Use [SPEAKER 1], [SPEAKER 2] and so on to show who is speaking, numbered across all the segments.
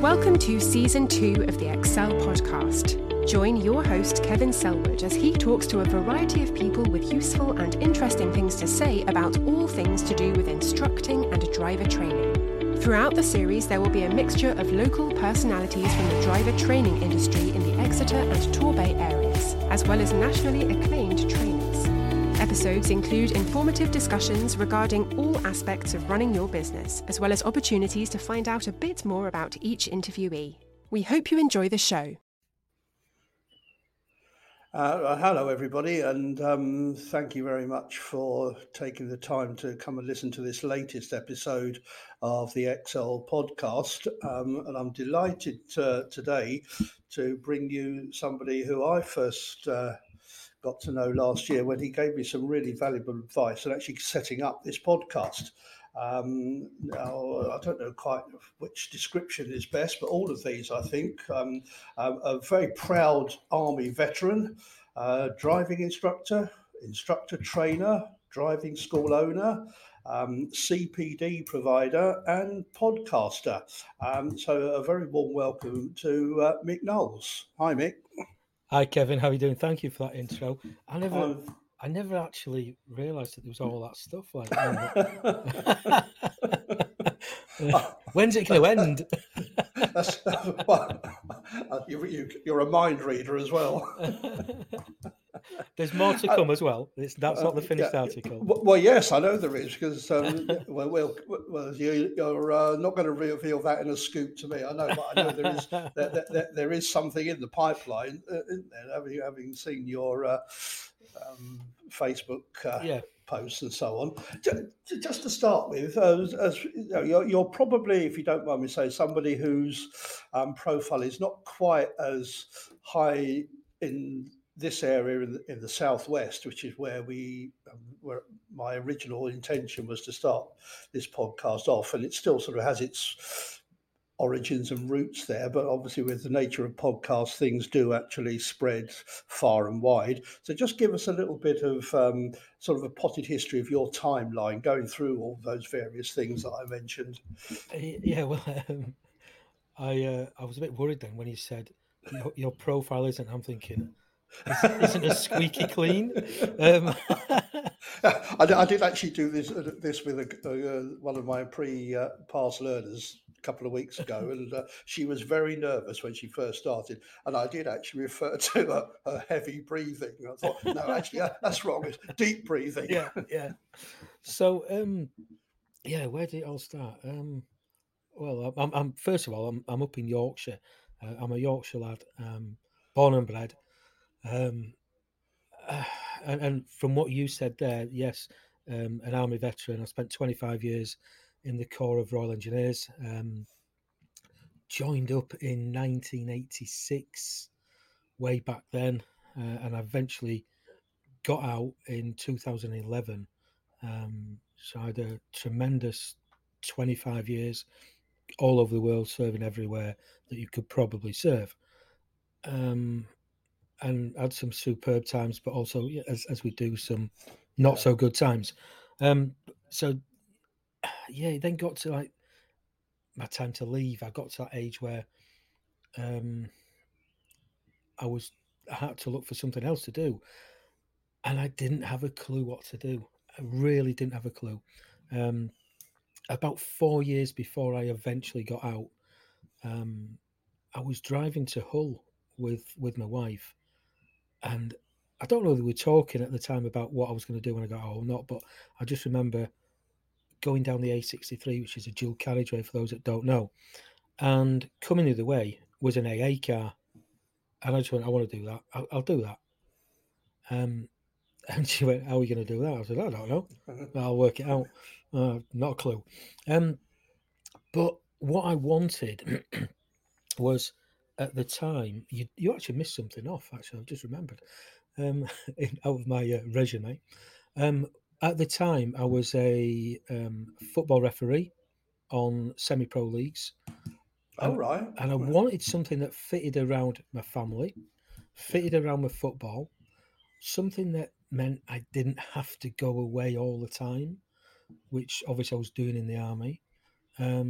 [SPEAKER 1] Welcome to Season 2 of the Excel Podcast. Join your host, Kevin Selwood, as he talks to a variety of people with useful and interesting things to say about all things to do with instructing and driver training. Throughout the series, there will be a mixture of local personalities from the driver training industry in the Exeter and Torbay areas, as well as nationally acclaimed trainers. Episodes include informative discussions regarding all aspects of running your business, as well as opportunities to find out a bit more about each interviewee. We hope you enjoy the show.
[SPEAKER 2] Hello, everybody, and thank you very much for taking the time to come and listen to this latest episode of the Excel Podcast. And I'm delighted today to bring you somebody who I first got to know last year when he gave me some really valuable advice on actually setting up this podcast. Now, I don't know quite which description is best, but all of these, I think, a very proud Army veteran, driving instructor, instructor trainer, driving school owner, CPD provider and podcaster. So a very warm welcome to Mick Knowles. Hi, Mick.
[SPEAKER 3] Hi, Kevin. How are you doing? Thank you for that intro. I never actually realised that there was all that stuff like that. When's it going to end?
[SPEAKER 2] You're a mind reader as well.
[SPEAKER 3] There's more to come as well. That's not the finished article.
[SPEAKER 2] Well, yes, I know there is, because you're not going to reveal that in a scoop to me. I know, but I know there is something in the pipeline. Having seen your Facebook posts and so on. Just to start with, as you know, you're probably, if you don't mind me saying, somebody whose profile is not quite as high in this area in the southwest, which is where where my original intention was to start this podcast off, and it still sort of has its origins and roots there, but obviously with the nature of podcasts, things do actually spread far and wide. So just give us a little bit of sort of a potted history of your timeline going through all those various things that I mentioned.
[SPEAKER 3] Yeah, well, I was a bit worried then when you said your profile isn't. I'm thinking, isn't it squeaky clean?
[SPEAKER 2] I did actually do this with one of my pre-pass learners a couple of weeks ago, and she was very nervous when she first started, and I did actually refer to her heavy breathing. I thought, no, actually, that's wrong. It's deep breathing.
[SPEAKER 3] Yeah. So, where did it all start? Well, I'm first of all, I'm up in Yorkshire. I'm a Yorkshire lad, born and bred. And from what you said there, yes, an Army veteran. I spent 25 years in the Corps of Royal Engineers. Joined up in 1986, way back then, and I eventually got out in 2011. So I had a tremendous 25 years all over the world, serving everywhere that you could probably serve. And had some superb times, but also, as we do, some not so good times. So then got to like my time to leave. I got to that age where I had to look for something else to do, and I didn't have a clue what to do. I really didn't have a clue. About 4 years before I eventually got out, I was driving to Hull with my wife, and I don't know if we were talking at the time about what I was going to do when I got out or not, but I just remember going down the A63, which is a dual carriageway for those that don't know, and coming the other way was an AA car, and I just went, I want to do that. I'll do that. And she went, how are we going to do that? I said, I don't know. I'll work it out. Not a clue. But what I wanted was, at the time, you actually missed something off, actually. I've just remembered, out of my resume. At the time, I was a football referee on semi-pro leagues.
[SPEAKER 2] Oh, right.
[SPEAKER 3] And I wanted something that fitted around my family, fitted around my football, something that meant I didn't have to go away all the time, which obviously I was doing in the Army.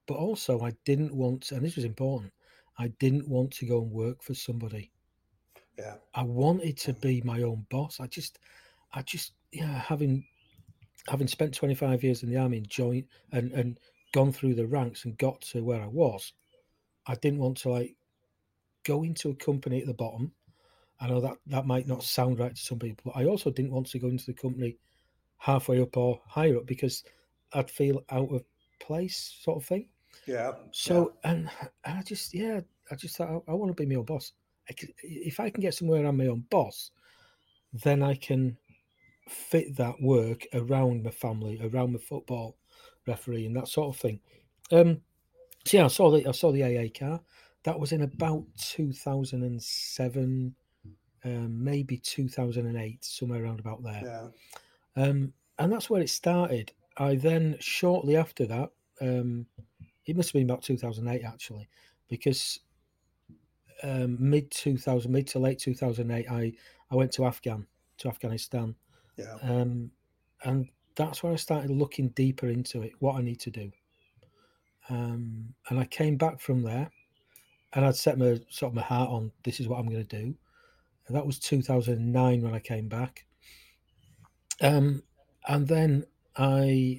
[SPEAKER 3] But also, I didn't want to, and this was important, I didn't want to go and work for somebody.
[SPEAKER 2] Yeah.
[SPEAKER 3] I wanted to be my own boss. I just, having spent 25 years in the army and joined and gone through the ranks and got to where I was, I didn't want to like go into a company at the bottom. I know that might not sound right to some people, but I also didn't want to go into the company halfway up or higher up because I'd feel out of place, sort of thing.
[SPEAKER 2] Yeah.
[SPEAKER 3] So, and I just thought I want to be my own boss. If I can get somewhere I'm my own boss, then I can fit that work around my family, around my football referee, and that sort of thing. So yeah, I saw the AA car. That was in about 2007, maybe 2008, somewhere around about there.
[SPEAKER 2] Yeah.
[SPEAKER 3] And that's where it started. I then shortly after that, it must have been about 2008 actually, because mid to late 2008, I went to Afghanistan,
[SPEAKER 2] Yeah.
[SPEAKER 3] and that's where I started looking deeper into it, what I need to do. And I came back from there, and I'd set my heart on this is what I'm going to do. And that was 2009 when I came back. And then I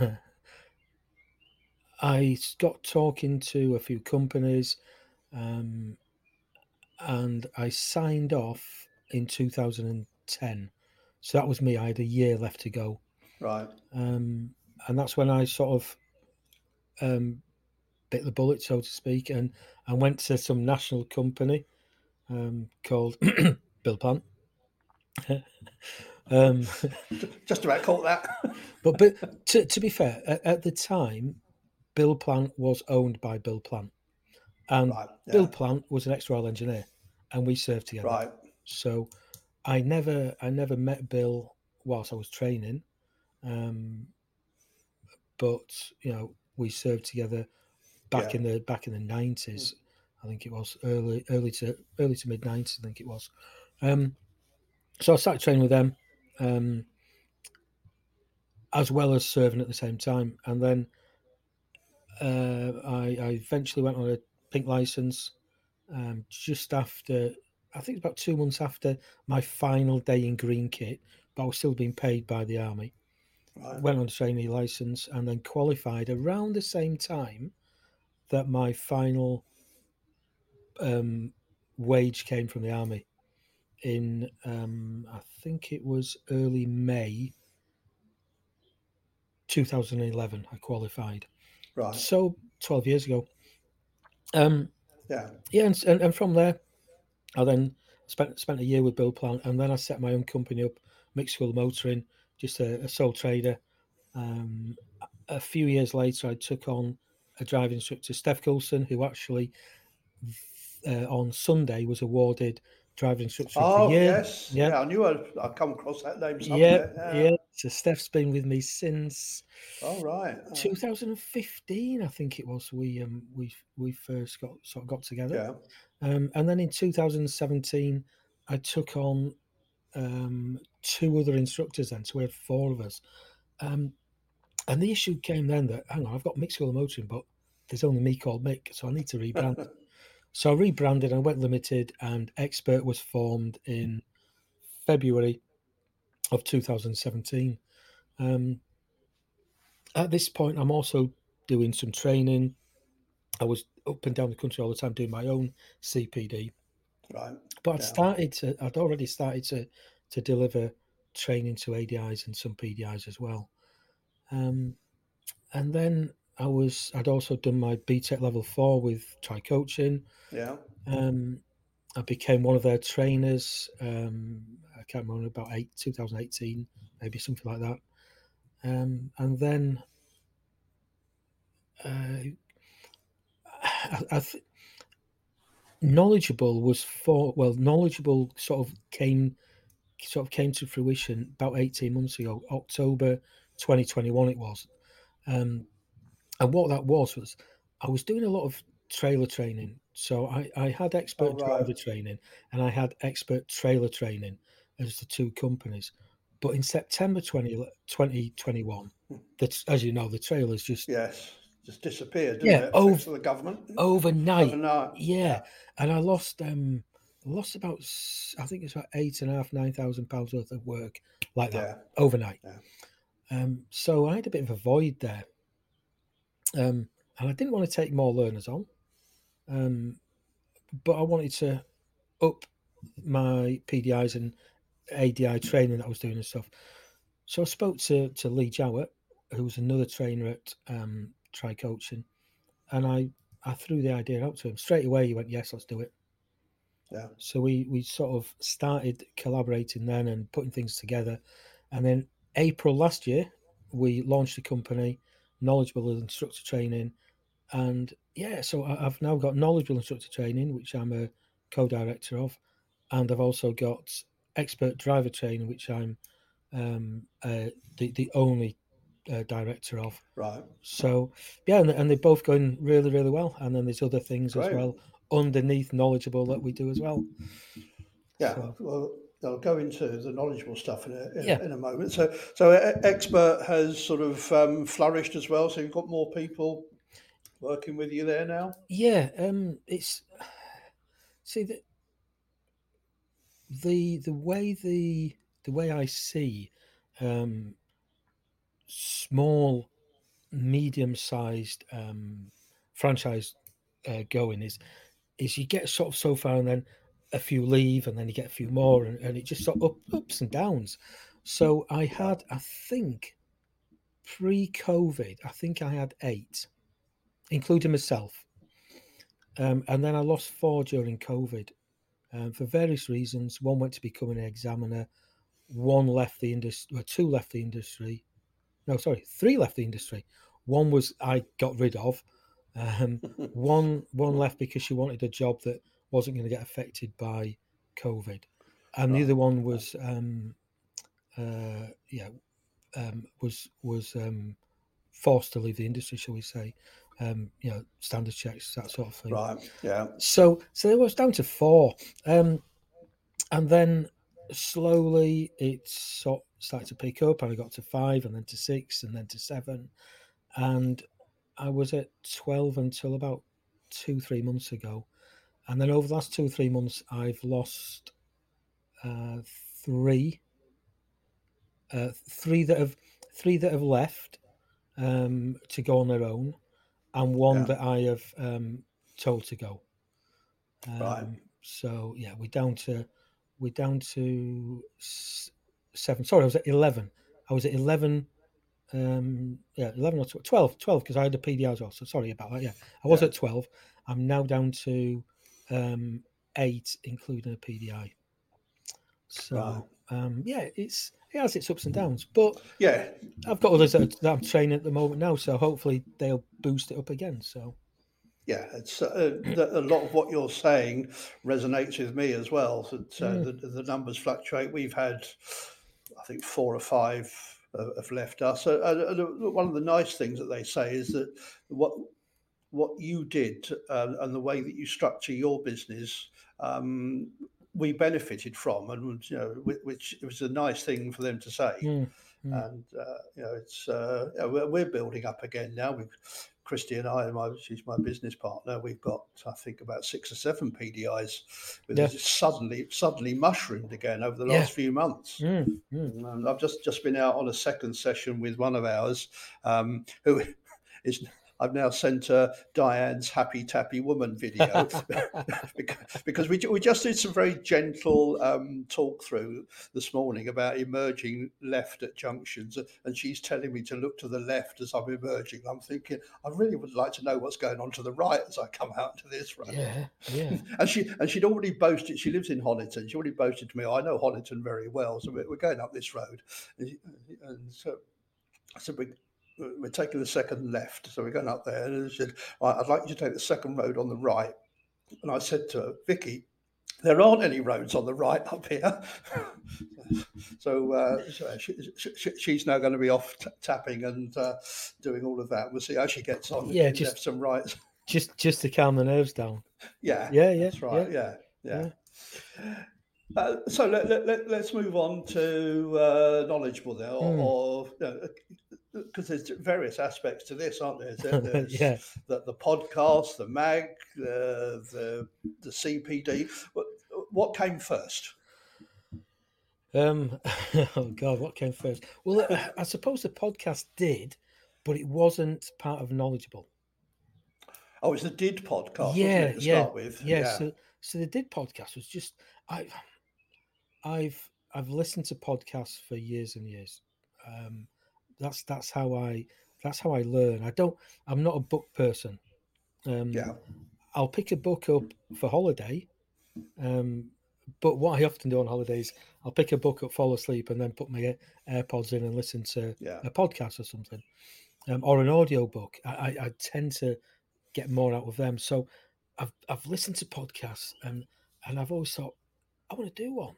[SPEAKER 3] I got talking to a few companies, and I signed off in 2010. So that was me. I had a year left to go.
[SPEAKER 2] Right.
[SPEAKER 3] And that's when I sort of bit the bullet, so to speak, and went to some national company called Bill Plant.
[SPEAKER 2] Just about caught that.
[SPEAKER 3] but to be fair, at the time, Bill Plant was owned by Bill Plant, and
[SPEAKER 2] Right. Yeah.
[SPEAKER 3] Bill Plant was an ex-Royal Engineer, and we served together.
[SPEAKER 2] Right.
[SPEAKER 3] So I never met Bill whilst I was training, but we served together back in the 90s. I think it was early to mid 90s. I think it was. So I started training with them, as well as serving at the same time, and then I eventually went on a pink license just after. I think it's about 2 months after my final day in green kit, but I was still being paid by the army.
[SPEAKER 2] Right.
[SPEAKER 3] Went on a trainee license and then qualified around the same time that my final wage came from the army. In I think it was early May 2011, I qualified.
[SPEAKER 2] Right.
[SPEAKER 3] So 12 years ago.
[SPEAKER 2] Yeah.
[SPEAKER 3] And from there, I then spent a year with Bill Plant, and then I set my own company up, Mixed School Motoring, just a sole trader. A few years later, I took on a driving instructor, Steph Coulson, who actually on Sunday was awarded driving instructor of the year.
[SPEAKER 2] Yes. Yeah, I knew I'd come across that name
[SPEAKER 3] somewhere.
[SPEAKER 2] Yeah.
[SPEAKER 3] So Steph's been with me since 2015, I think it was. We first got together.
[SPEAKER 2] Yeah.
[SPEAKER 3] And then in 2017, I took on 2 other instructors then, so we had 4 of us. And the issue came then that, hang on, I've got Mixed School Motoring, but there's only me called Mick, so I need to rebrand. So I rebranded and went limited, and Expert was formed in February of 2017. At this point, I'm also doing some training. I was up and down the country all the time doing my own CPD.
[SPEAKER 2] Right.
[SPEAKER 3] But I'd already started to deliver training to ADIs and some PDIs as well. And then I'd also done my BTEC level 4 with Tri Coaching.
[SPEAKER 2] Yeah.
[SPEAKER 3] I became one of their trainers. I can't remember, about 2018, maybe something like that. And then knowledgeable sort of came to fruition about 18 months ago, October 2021 it was. And what that was I was doing a lot of trailer training. So I had expert driver training and I had expert trailer training as the 2 companies. But in September 2021, as you know, the trailers just
[SPEAKER 2] just disappeared, didn't it? Thanks to the government.
[SPEAKER 3] Overnight.
[SPEAKER 2] Overnight.
[SPEAKER 3] Yeah. And I lost about, I think it's about £8,500, £9,000 worth of work like that overnight.
[SPEAKER 2] Yeah.
[SPEAKER 3] So I had a bit of a void there. And I didn't want to take more learners on. But I wanted to up my PDIs and ADI training that I was doing and stuff. So I spoke to Lee Jowett, who was another trainer at Try Coaching, and I threw the idea out to him straight away. He went, "Yes, let's do it."
[SPEAKER 2] Yeah.
[SPEAKER 3] So we sort of started collaborating then and putting things together, and then April last year we launched the company, Knowledgeable Instructor Training, and so I've now got Knowledgeable Instructor Training, which I'm a co-director of, and I've also got Expert Driver Training, which I'm the only director of.
[SPEAKER 2] Right.
[SPEAKER 3] So and they're both going really, really well. And then there's other things as well underneath Knowledgeable that we do as well.
[SPEAKER 2] Yeah. So, well, I'll go into the Knowledgeable stuff in a moment. So Expert has sort of flourished as well. So you've got more people working with you there now.
[SPEAKER 3] Yeah. It's the way I see small, medium-sized franchise going is you get sort of so far and then a few leave and then you get a few more and it just sort of ups and downs. So I had, I think, pre-COVID, I think I had 8, including myself. And then I lost 4 during COVID for various reasons. One went to become an examiner. 1 left the industry, or 2 left the industry. No, sorry, 3 left the industry. 1 was I got rid of. One left because she wanted a job that wasn't going to get affected by COVID, and the other one was was forced to leave the industry, shall we say? Standard checks, that sort of thing.
[SPEAKER 2] Right. Yeah.
[SPEAKER 3] So it was down to 4, and then slowly it started to pick up, and I got to 5, and then to 6, and then to 7, and I was at 12 until about 2-3 months ago, and then over the last 2-3 months, I've lost 3 that have left to go on their own, and 1 that I have told to go.
[SPEAKER 2] Right.
[SPEAKER 3] So we're down to 7. Sorry, I was at 11. 11 or 12 because I had a PDI as well. So sorry about that. I was at 12. I'm now down to 8, including a PDI. So it has its ups and downs, but I've got others that I'm training at the moment now, so hopefully they'll boost it up again. So
[SPEAKER 2] it's a lot of what you're saying resonates with me as well. The numbers fluctuate. We've had, I think, 4 or 5 have left us. One of the nice things that they say is that what you did and the way that you structure your business, we benefited from, and which it was a nice thing for them to say. And it's we're building up again now. Christy and I, she's my business partner. We've got, I think, about 6 or 7 PDIs, but it's suddenly mushroomed again over the last few months. And I've just been out on a second session with one of ours, who is. I've now sent her Diane's Happy Tappy Woman video because we just did some very gentle talk through this morning about emerging left at junctions, and she's telling me to look to the left as I'm emerging. I'm thinking I really would like to know what's going on to the right as I come out to this road. And she'd already boasted. She lives in Honiton. She already boasted to me, I know Honiton very well, so we're going up this road, and so I said, we're taking the second left, so we're going up there. And she said, I'd like you to take the second road on the right. And I said to her, Vicky, there aren't any roads on the right up here. So she's now going to be off tapping and doing all of that. We'll see how she gets on.
[SPEAKER 3] Just
[SPEAKER 2] lefts and rights.
[SPEAKER 3] Just to calm the nerves down.
[SPEAKER 2] Yeah. That's right. Yeah. So let's move on to Knowledgeable now. because there's various aspects to this, aren't there? There's
[SPEAKER 3] Yeah.
[SPEAKER 2] the podcast, the mag, the CPD. What came first?
[SPEAKER 3] Oh God, what came first? Well, I suppose the podcast did, but it wasn't part of Knowledgeable.
[SPEAKER 2] Oh, it's the Did podcast,
[SPEAKER 3] Yeah,
[SPEAKER 2] wasn't it, to start with?
[SPEAKER 3] yeah. So the Did podcast was just I've listened to podcasts for years and years. That's how I learn. I'm not a book person.
[SPEAKER 2] Yeah.
[SPEAKER 3] I'll pick a book up for holiday. But what I often do on holidays, I'll pick a book up, fall asleep, and then put my AirPods in and listen to a podcast or something, or an audio book. I tend to get more out of them. So I've listened to podcasts, and I've always thought I want to do one.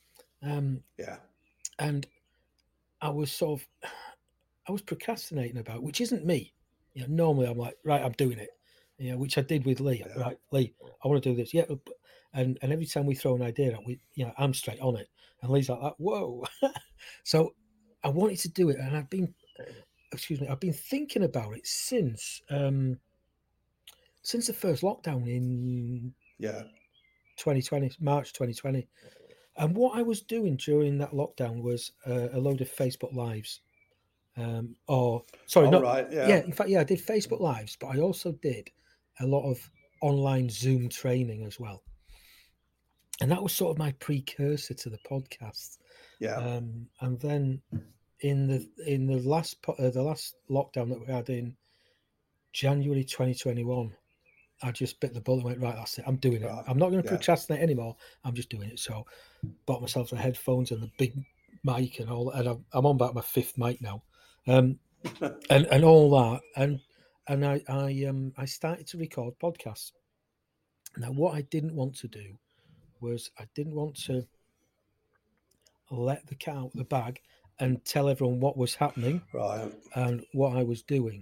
[SPEAKER 3] And I was procrastinating about, which isn't me. You know, normally I'm like, right, I'm doing it. You know, which I did with Lee. Right, Lee, I want to do this. Yeah, and every time we throw an idea out, I'm straight on it. And Lee's like that. Whoa! So I wanted to do it, and I've been thinking about it since the first lockdown in 2020, March 2020. And what I was doing during that lockdown was a load of Facebook Lives. In fact, I did Facebook Lives, but I also did a lot of online Zoom training as well. And that was sort of my precursor to the podcast. And then in the last lockdown that we had in January 2021, I just bit the bullet and went, right, that's it. I'm doing it. I'm not going to procrastinate anymore. I'm just doing it. So bought myself the headphones and the big mic and all, and I'm on about my 5th mic now. And all that, and I started to record podcasts. Now, what I didn't want to do was I didn't want to let the cat out of the bag and tell everyone what was happening and what I was doing.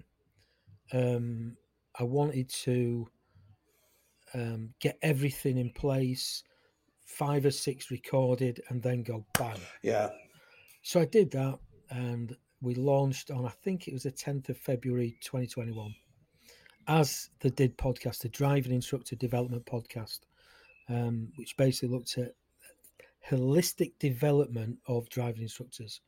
[SPEAKER 3] I wanted to get everything in place, 5 or 6 recorded, and then go bang.
[SPEAKER 2] Yeah.
[SPEAKER 3] So I did that, and we launched on, I think it was the 10th of February 2021, as the Did podcast, the Driving Instructor Development Podcast, which basically looked at holistic development of driving instructors.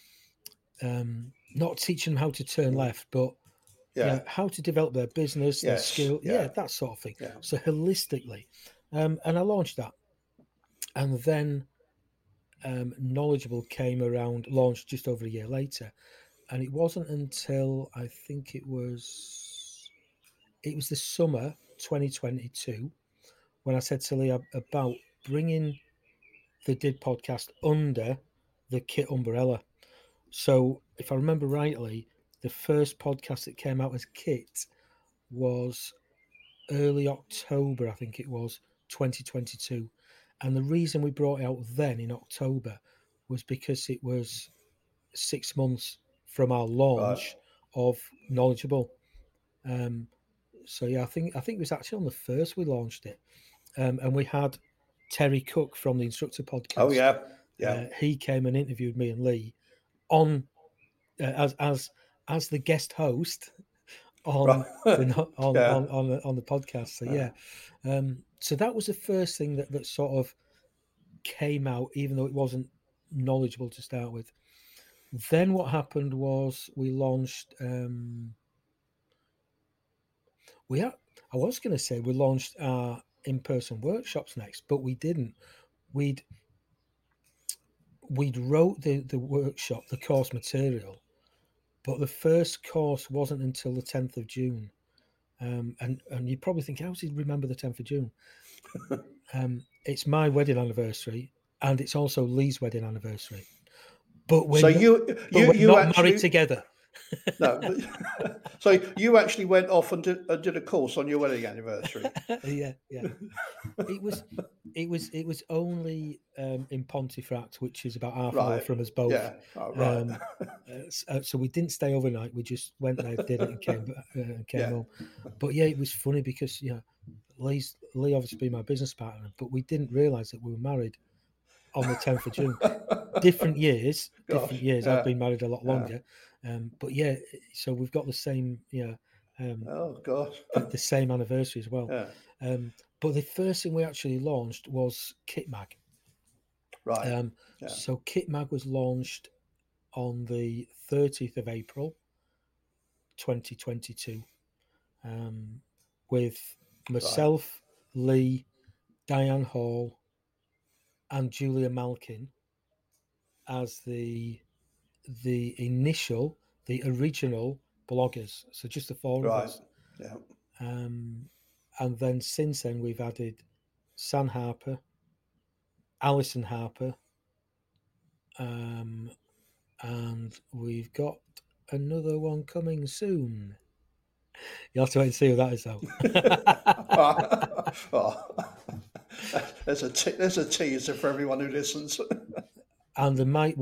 [SPEAKER 3] Not teaching them how to turn left, but how to develop their business, their skill, that sort of thing. Yeah. So holistically. And I launched that. And then Knowledgeable came around, launched just over a year later. And it wasn't until I think it was the summer 2022 when I said to Lee about bringing the Did podcast under the KIT umbrella. So if I remember rightly, the first podcast that came out as KIT was early October, I think it was, 2022. And the reason we brought it out then in October was because it was 6 months from our launch of Knowledgeable. So yeah, I think it was actually on the 1st we launched it. And we had Terry Cook from the Instructor Podcast.
[SPEAKER 2] Oh yeah.
[SPEAKER 3] He came and interviewed me and Lee on as the guest host on the podcast. So so that was the first thing that sort of came out, even though it wasn't Knowledgeable to start with. Then what happened was we launched. We launched our in-person workshops next, but we didn't. We'd wrote the workshop, the course material, but the first course wasn't until the 10th of June. And you probably think, how does he remember the 10th of June? It's my wedding anniversary, and it's also Lee's wedding anniversary. But we're not married together.
[SPEAKER 2] No, so you actually went off and did a course on your wedding anniversary.
[SPEAKER 3] Yeah. It was only in Pontefract, which is about half an hour from us both. Yeah. Oh, right. So we didn't stay overnight. We just went there, did it, and came home. But yeah, it was funny because Lee obviously being my business partner, but we didn't realise that we were married on the 10th of June. Different years. I've been married a lot longer. But yeah, so we've got the same,
[SPEAKER 2] Oh God.
[SPEAKER 3] the same anniversary as well.
[SPEAKER 2] Yeah.
[SPEAKER 3] But the first thing we actually launched was Kit Mag.
[SPEAKER 2] Right. Yeah.
[SPEAKER 3] So Kit Mag was launched on the 30th of April, 2022, with myself, Lee, Diane Hall, and Julia Malkin as the original bloggers. So just the four of us.
[SPEAKER 2] Yeah.
[SPEAKER 3] And then since then we've added San Harper, Alison Harper, and we've got another one coming soon. You'll have to wait and see who that is, though.
[SPEAKER 2] There's a teaser for everyone who listens.
[SPEAKER 3] And there might,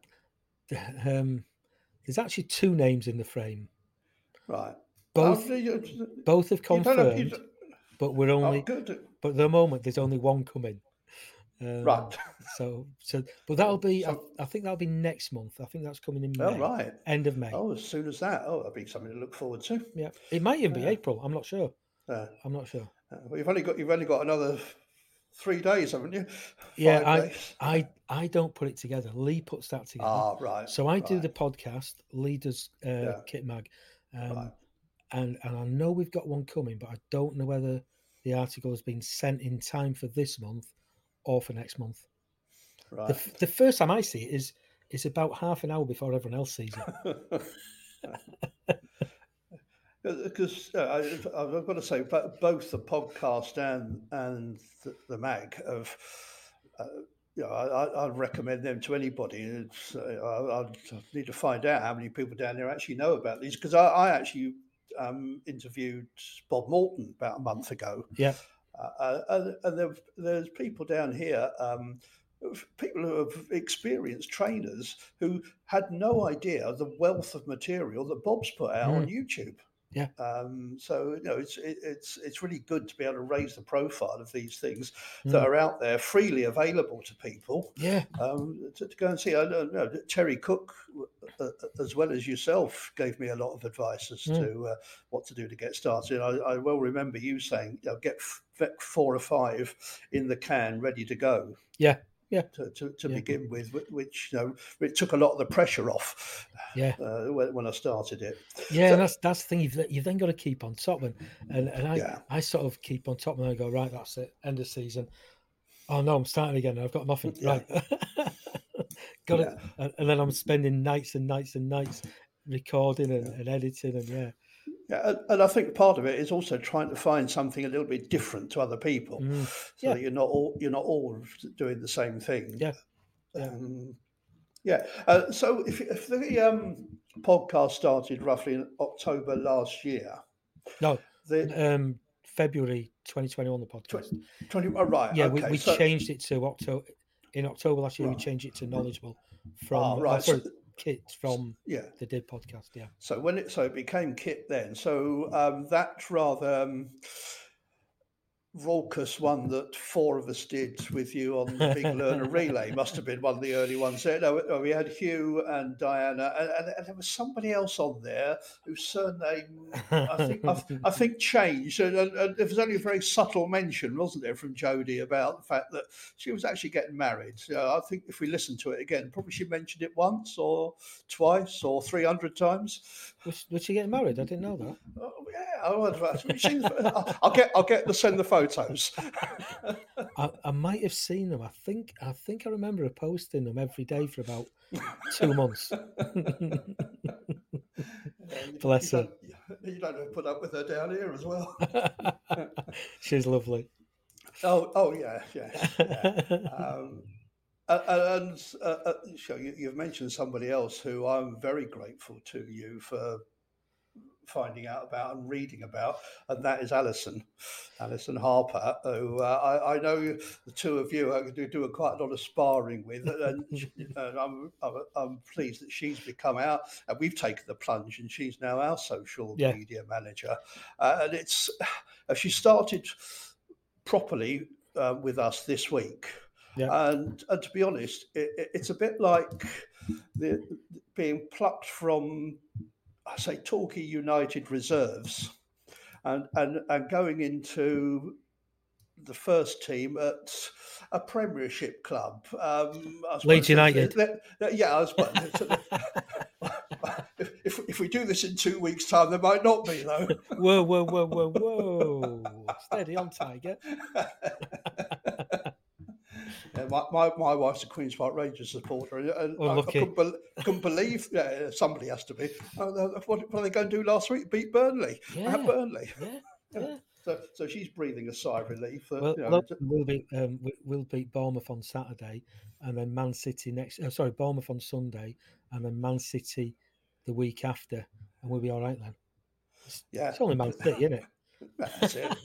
[SPEAKER 3] there's actually two names in the frame.
[SPEAKER 2] Right.
[SPEAKER 3] Both have confirmed, but we're only.
[SPEAKER 2] Good.
[SPEAKER 3] But at the moment, there's only one coming.
[SPEAKER 2] Right.
[SPEAKER 3] So, but that'll be. I think that'll be next month. I think that's coming in May.
[SPEAKER 2] Oh, right.
[SPEAKER 3] End of May.
[SPEAKER 2] Oh, as soon as that. Oh, that'll be something to look forward to.
[SPEAKER 3] Yeah. It might even be April. I'm not sure. I'm not sure.
[SPEAKER 2] Well, you've only got another 3 days, haven't you?
[SPEAKER 3] 5 days. I don't put it together. Lee puts that together.
[SPEAKER 2] Ah, right.
[SPEAKER 3] So I do the podcast. Lee does Kit Mag.
[SPEAKER 2] Right.
[SPEAKER 3] And I know we've got one coming, but I don't know whether the article has been sent in time for this month or for next month.
[SPEAKER 2] Right.
[SPEAKER 3] The first time I see it is about half an hour before everyone else sees
[SPEAKER 2] it. Because I've got to say, both the podcast and the mag have, I'd recommend them to anybody. I need to find out how many people down there actually know about these, because I actually interviewed Bob Morton about a month ago.
[SPEAKER 3] Yeah.
[SPEAKER 2] And there's people down here, people who have experienced trainers who had no idea the wealth of material that Bob's put out on YouTube.
[SPEAKER 3] Yeah.
[SPEAKER 2] So it's really good to be able to raise the profile of these things that are out there freely available to people.
[SPEAKER 3] Yeah.
[SPEAKER 2] To go and see. I know Terry Cook, as well as yourself, gave me a lot of advice as to what to do to get started. I well remember you saying, get 4 or 5 in the can ready to go.
[SPEAKER 3] Yeah. Yeah.
[SPEAKER 2] To begin with, which it took a lot of the pressure off.
[SPEAKER 3] Yeah.
[SPEAKER 2] When I started it.
[SPEAKER 3] Yeah, so, and that's the thing. You've then got to keep on top, and I sort of keep on top, and I go, right, that's it, end of season. Oh no, I'm starting again. I've got nothing. Yeah. Right, got it. And then I'm spending nights and nights and nights recording and editing, and
[SPEAKER 2] Yeah, and I think part of it is also trying to find something a little bit different to other people, so that you're not all doing the same thing. So if the podcast started roughly in October last year,
[SPEAKER 3] February 2021, the podcast.
[SPEAKER 2] 20, right.
[SPEAKER 3] Yeah, okay. we changed it to October. In October last year, we changed it to Knowledgeable from Kit from the Did podcast. Yeah.
[SPEAKER 2] So it became Kit then. So that rather raucous one that 4 of us did with you on the Big Learner Relay must have been one of the early ones. No, we had Hugh and Diana, and there was somebody else on there whose surname I think changed, and there was only a very subtle mention, wasn't there, from Jodie about the fact that she was actually getting married. I think if we listen to it again, probably she mentioned it once or twice or 300 times.
[SPEAKER 3] Was she getting married? I didn't know that.
[SPEAKER 2] Oh, yeah, I'll get to send the photos.
[SPEAKER 3] I might have seen them. I think I remember her posting them every day for about 2 months. Bless her.
[SPEAKER 2] You don't put up with her down here as well.
[SPEAKER 3] She's lovely.
[SPEAKER 2] Oh yeah. You've mentioned somebody else who I'm very grateful to you for finding out about and reading about, and that is Alison Harper, who I know the two of you do quite a lot of sparring with, and I'm pleased that she's become out, and we've taken the plunge, and she's now our social media manager, and she started properly with us this week.
[SPEAKER 3] Yeah.
[SPEAKER 2] And to be honest, it's a bit like being plucked from, I say, Torquay United reserves, and going into the first team at a Premiership club. I
[SPEAKER 3] Leeds
[SPEAKER 2] suppose
[SPEAKER 3] United.
[SPEAKER 2] yeah, I suppose. If we do this in 2 weeks' time, there might not be, though.
[SPEAKER 3] Whoa. Steady on, Tiger.
[SPEAKER 2] Yeah, my wife's a Queen's Park Rangers supporter, and I couldn't believe somebody has to be. What are they going to do last week? Beat Burnley at Burnley.
[SPEAKER 3] Yeah.
[SPEAKER 2] So she's breathing a sigh of relief.
[SPEAKER 3] Well, we'll beat Bournemouth on Saturday, and then Man City Bournemouth on Sunday, and then Man City the week after, and we'll be all right then. It's only Man City, isn't it?
[SPEAKER 2] That's it.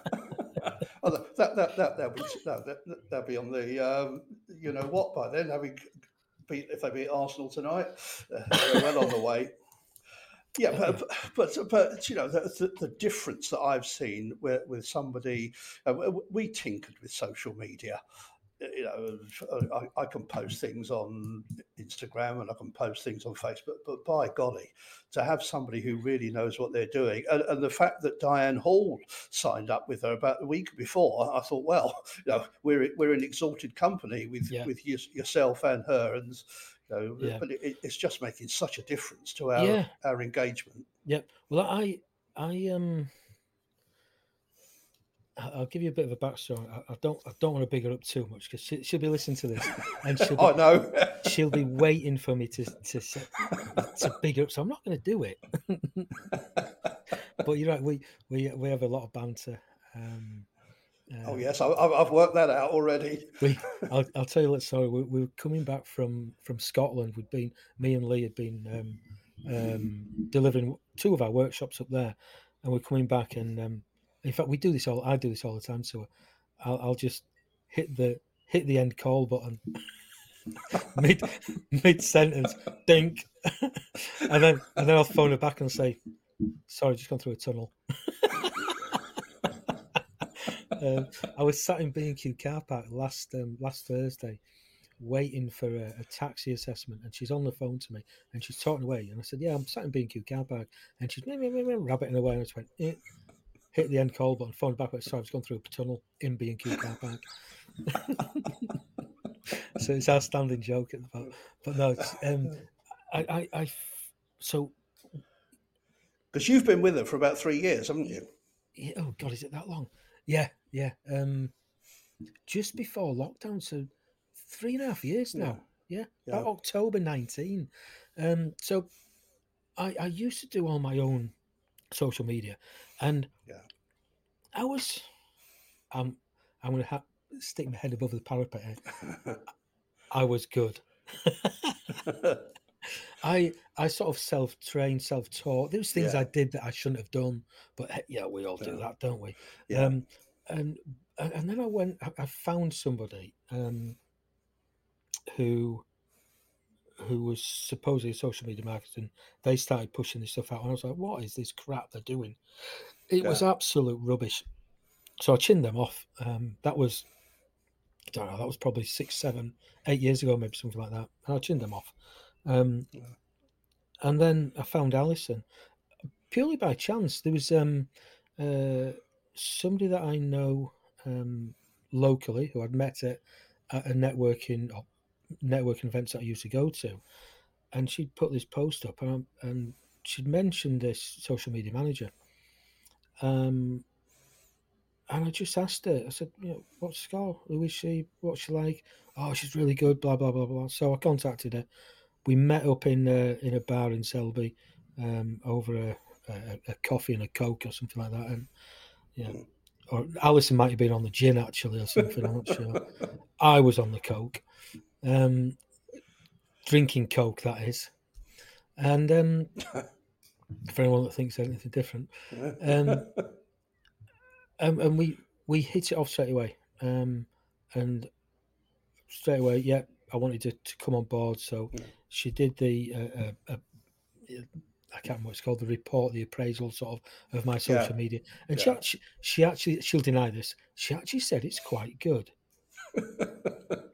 [SPEAKER 2] That'll be on the you know what by then, if they beat Arsenal tonight, they're well on the way. Yeah, but you know the difference that I've seen with somebody, we tinkered with social media. You know, I can post things on Instagram and I can post things on Facebook, but by golly, to have somebody who really knows what they're doing, and the fact that Diane Hall signed up with her about a week before, I thought, well, you know, we're in exalted company with yourself and her, and you know, but it's just making such a difference to our engagement.
[SPEAKER 3] Yeah. Well, I'll give you a bit of a backstory. I don't want to big her up too much because she'll be listening to this, and she'll be waiting for me to big her up. So I'm not going to do it. But you're right. We have a lot of banter.
[SPEAKER 2] Oh yes, I've worked that out already.
[SPEAKER 3] I'll tell you a little story. We were coming back from Scotland. Me and Lee had been delivering 2 of our workshops up there, and we're coming back. And in fact, I do this all the time. So I'll just hit the end call button mid sentence, dink, and then I'll phone her back and say, "Sorry, just gone through a tunnel." I was sat in B&Q car park last Thursday, waiting for a taxi assessment, and she's on the phone to me, and she's talking away, and I said, "Yeah, I'm sat in B&Q car park," and she's rabbiting away, and I just went, hit the end call button, phone back, sorry, I was going through a tunnel in B&Q car park. So it's our standing joke at the moment, but no, it's so
[SPEAKER 2] because you've been with her for about 3 years, haven't you?
[SPEAKER 3] Yeah, oh God, is it that long? Yeah. Just before lockdown, so 3.5 years now. Yeah. About October 19. So I used to do all my own social media, and I was I'm going to stick my head above the parapet here. I was good. I sort of self-trained, self-taught. There was things I did that I shouldn't have done, but yeah, we all do that, don't we? Yeah. And then I found somebody who was supposedly social media marketing. They started pushing this stuff out, and I was like, "What is this crap they're doing?" It was absolute rubbish. So I chinned them off. That was, I don't know, that was probably 6, 7, 8 years ago, maybe something like that. And I chinned them off. And then I found Alison purely by chance. There was somebody that I know locally who I'd met at a networking events that I used to go to, and she'd put this post up, and she'd mentioned this social media manager. And I just asked her, I said, what's Scar? Who is she? What's she like? Oh, she's really good, blah, blah, blah, blah. So I contacted her. We met up in a bar in Selby over a coffee and a Coke or something like that. And or Alison might have been on the gin actually or something, I'm not sure. I was on the Coke. Drinking Coke, that is. And for anyone that thinks anything different. And we hit it off straight away. And straight away, I wanted to come on board. So she did the, I can't remember what it's called, the report, the appraisal sort of my social media. And she actually, she'll deny this, she actually said it's quite good.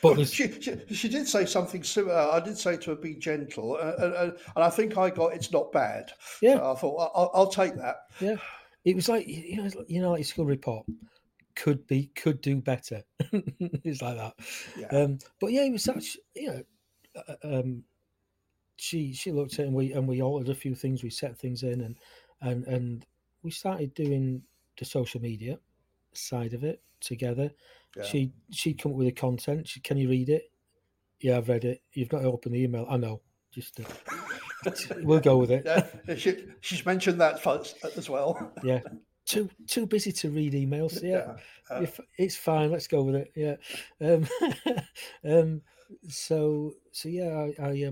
[SPEAKER 3] But
[SPEAKER 2] she did say something similar. I did say to her, "Be gentle," and I think I got, "It's not bad."
[SPEAKER 3] Yeah.
[SPEAKER 2] So I thought I'll take that.
[SPEAKER 3] Yeah, it was like like school report could do better. It's like that.
[SPEAKER 2] Yeah.
[SPEAKER 3] But yeah, it was such she looked at it, and we altered a few things. We set things in, and we started doing the social media side of it together.
[SPEAKER 2] Yeah.
[SPEAKER 3] She'd come up with the content. Can you read it? Yeah, I've read it. You've not opened the email. I know. Just we'll go with it.
[SPEAKER 2] Yeah, she's mentioned that as well.
[SPEAKER 3] Yeah, too busy to read emails. Yeah, it's fine. Let's go with it. Yeah. So yeah,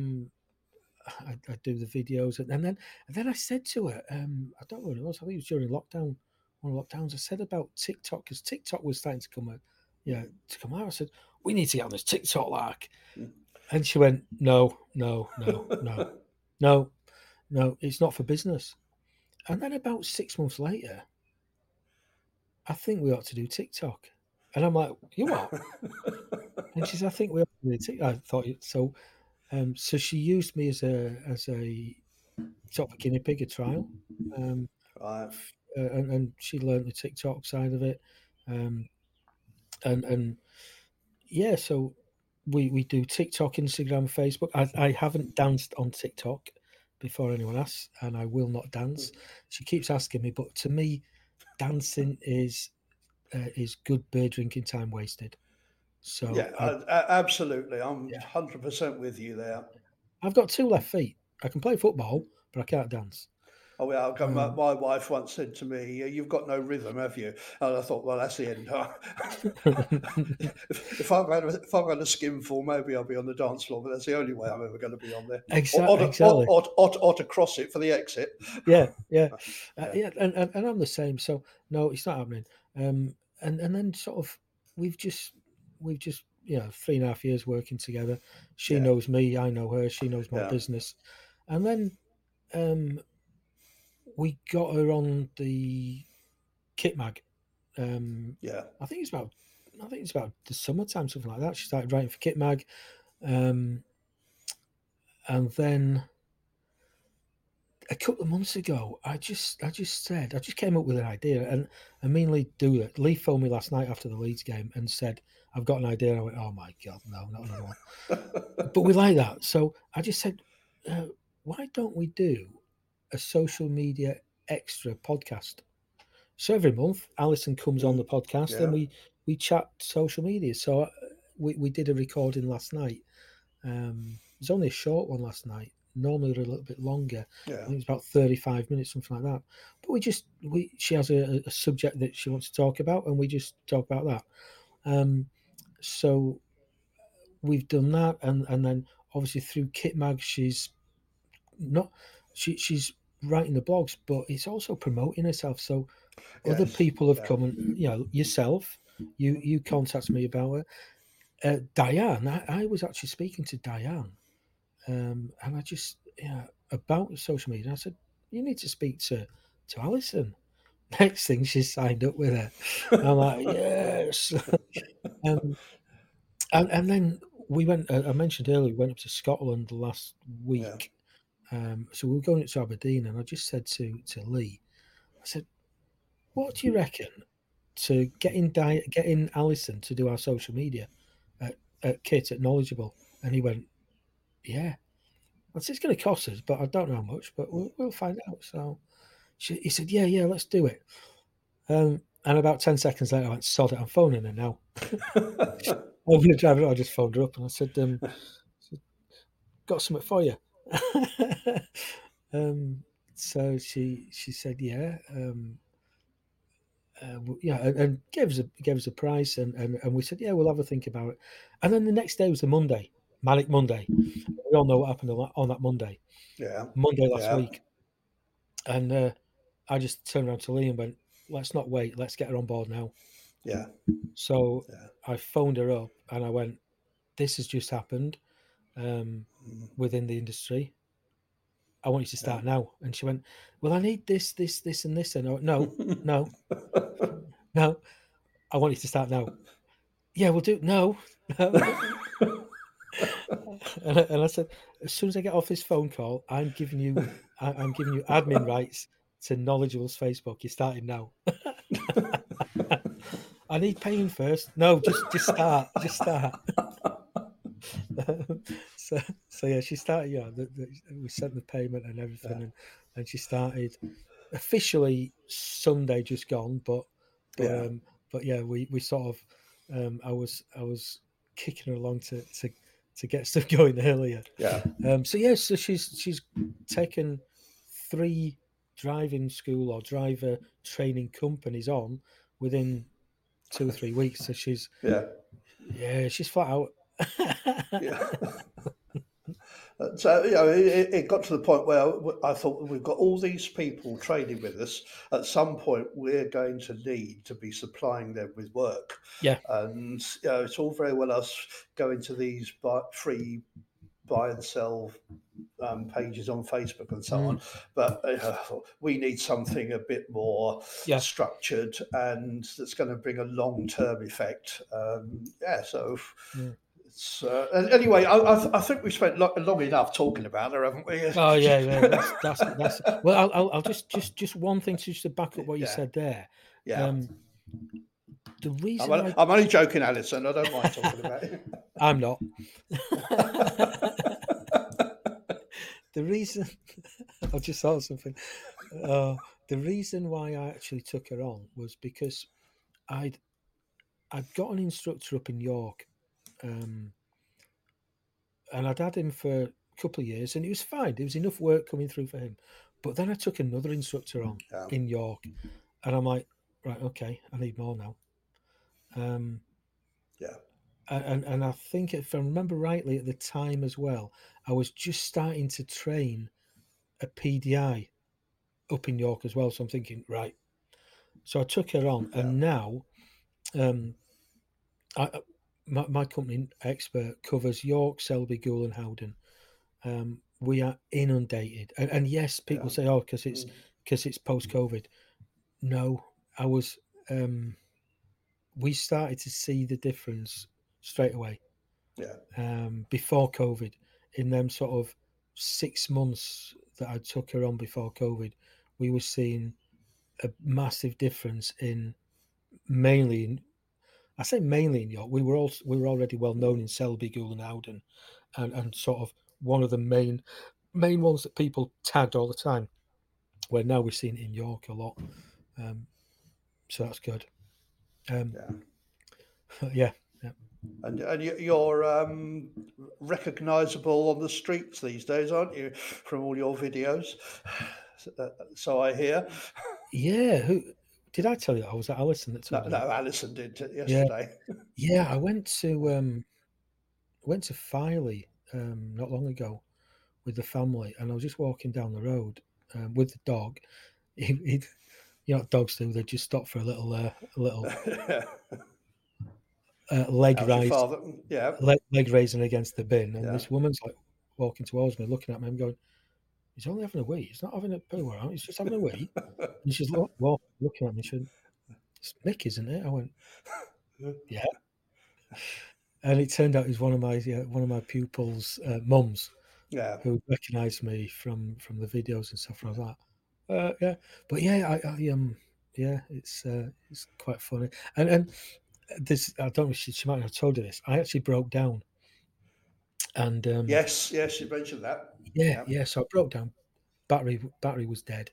[SPEAKER 3] I do the videos, and then I said to her, I don't know what it was. I think it was during lockdown. One of the lockdowns, I said about TikTok, because TikTok was starting to come out. Yeah, to come out. I said, we need to get on this TikTok lark. And she went, no, it's not for business. And then about 6 months later, I think we ought to do TikTok. And I'm like, you what? And she said, I think we ought to do TikTok. I thought so. So she used me as a sort of a guinea pig, a trial.
[SPEAKER 2] Right.
[SPEAKER 3] And she learned the TikTok side of it. And yeah, so we do TikTok, Instagram, Facebook. I haven't danced on TikTok before anyone asks, and I will not dance. She keeps asking me, but to me, dancing is good beer drinking time wasted. So
[SPEAKER 2] yeah, absolutely, I'm 100% with you there.
[SPEAKER 3] I've got 2 left feet. I can play football, but I can't dance.
[SPEAKER 2] Oh yeah, my wife once said to me, "You've got no rhythm, have you?" And I thought, well, that's the end. If I'm going to skim for, maybe I'll be on the dance floor, but that's the only way I'm ever going to be on there.
[SPEAKER 3] Exactly.
[SPEAKER 2] Or to cross it for the exit.
[SPEAKER 3] Yeah. And I'm the same. So no, it's not happening. And then sort of we've just 3.5 years working together. She knows me, I know her. She knows my business, and then we got her on the Kit Mag. I think it's about the summertime, something like that. She started writing for Kit Mag, and then a couple of months ago, I just came up with an idea, and I mainly do it. Lee phoned me last night after the Leeds game and said, "I've got an idea." And I went, "Oh my God, no, not another one." But we like that, so I just said, "Why don't we do a social media extra podcast?" So every month, Alison comes on the podcast, and we chat social media. So we did a recording last night. It was only a short one last night. Normally they're a little bit longer. I think it's about 35 minutes, something like that. But she has a subject that she wants to talk about, and we just talk about that. So we've done that, and then obviously through Kit Mag, she's writing the blogs, but it's also promoting herself. So other people have come, and yourself, you contacted me about it. Diane, I was actually speaking to Diane, and I just about social media. I said, you need to speak to Alison. Next thing, she's signed up with her. I'm like, yes. And then we went. I mentioned earlier, we went up to Scotland last week. So we were going up to Aberdeen, and I just said to Lee, I said, what do you reckon to getting Alison to do our social media at Kit at Knowledgeable? And he went, yeah. I said, it's going to cost us, but I don't know how much, but we'll find out. So he said, yeah, let's do it. And about 10 seconds later, I went, sod it, I'm phoning her now. Over the driver, I just phoned her up and I said, got something for you. So she said, yeah. And gave us a price, and we said, yeah, we'll have a think about it. And then the next day was the Monday, Manic Monday. We all know what happened on that Monday. Monday last week. And I just turned around to Lee and went, let's not wait, let's get her on board now. So I phoned her up and I went, this has just happened within the industry. I want you to start now. And she went, well, I need this, and this. And I went, no, I want you to start now. Yeah, we'll do. No, And I said, as soon as I get off this phone call, I'm giving you admin rights to Knowledgeable's Facebook. You're starting now. I need paying first. No, just start. Just start. so yeah, she started. Yeah, we sent the payment and everything, and she started officially Sunday just gone, but yeah, we sort of I was kicking her along to get stuff going earlier.
[SPEAKER 2] Yeah.
[SPEAKER 3] So she's taken 3 driving school or driver training companies on within 2 or 3 weeks. So she's flat out.
[SPEAKER 2] Yeah. So it got to the point where I thought, we've got all these people training with us. At some point, we're going to need to be supplying them with work.
[SPEAKER 3] Yeah.
[SPEAKER 2] And it's all very well us going to these free buy and sell pages on Facebook and so on, but we need something a bit more structured and that's going to bring a long-term effect. Anyway, I think we spent long enough talking about her, haven't we?
[SPEAKER 3] Oh yeah. That's well. I'll just one thing to back up what you said there.
[SPEAKER 2] Yeah.
[SPEAKER 3] The reason
[SPEAKER 2] I'm only joking, Alison. I don't mind talking about it.
[SPEAKER 3] I'm not. The reason I just saw something. The reason why I actually took her on was because I'd got an instructor up in York, and I'd had him for a couple of years, and it was fine. There was enough work coming through for him. But then I took another instructor on in York, and I'm like, right, okay, I need more now. And I think, if I remember rightly, at the time as well, I was just starting to train a PDI up in York as well. So I'm thinking, right. So I took her on, and now my company, Expert, covers York, Selby, Goole and Howden. We are inundated. And yes, people say, oh, because it's post-COVID. No, I was... we started to see the difference straight away. Before COVID, in them sort of 6 months that I took her on before COVID, we were seeing a massive difference mainly in York. We were already well known in Selby, Goole and Howden, and sort of one of the main ones that people tagged all the time. Where now we're seeing it in York a lot, so that's good. Yeah.
[SPEAKER 2] And you're recognisable on the streets these days, aren't you, from all your videos? So I hear.
[SPEAKER 3] Yeah. Who did I tell you? I was at Alison that told you.
[SPEAKER 2] No, Alison did yesterday.
[SPEAKER 3] Yeah, I went to Filey not long ago with the family, and I was just walking down the road with the dog. You know what dogs do? They just stop for a little leg raising against the bin, and this woman's like walking towards me, looking at me. I'm going, he's only having a wee. He's not having a poo around. He's just having a wee. And she's looking at me. She went, it's Mick, isn't it? I went, yeah. And it turned out he's one of my pupils' mums, who recognised me from the videos and stuff like that. Yeah, but yeah, it's quite funny. And this, I don't know, she might have told you this. I actually broke down, and
[SPEAKER 2] yes, you mentioned that.
[SPEAKER 3] Yeah. So I broke down. Battery was dead.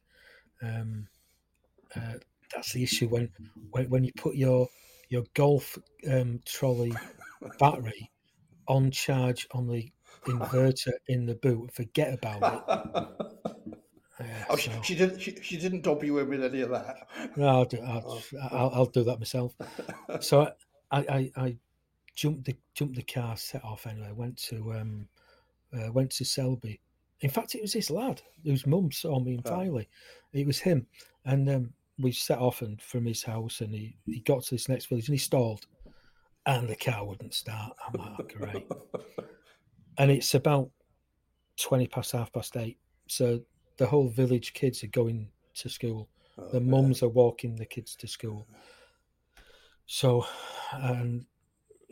[SPEAKER 3] That's the issue when you put your golf trolley battery on charge on the inverter in the boot. Forget about it.
[SPEAKER 2] She didn't dob you in with any of that.
[SPEAKER 3] No, I'll do that myself. So I jumped the car, set off anyway. Went to Selby. In fact, it was this lad whose mum saw me in Filey. It was him, and we set off from his house, and he got to this next village, and he stalled, and the car wouldn't start. I'm like, oh, great. And it's about 20 past 8:30, so the whole village kids are going to school. The mums are walking the kids to school. So,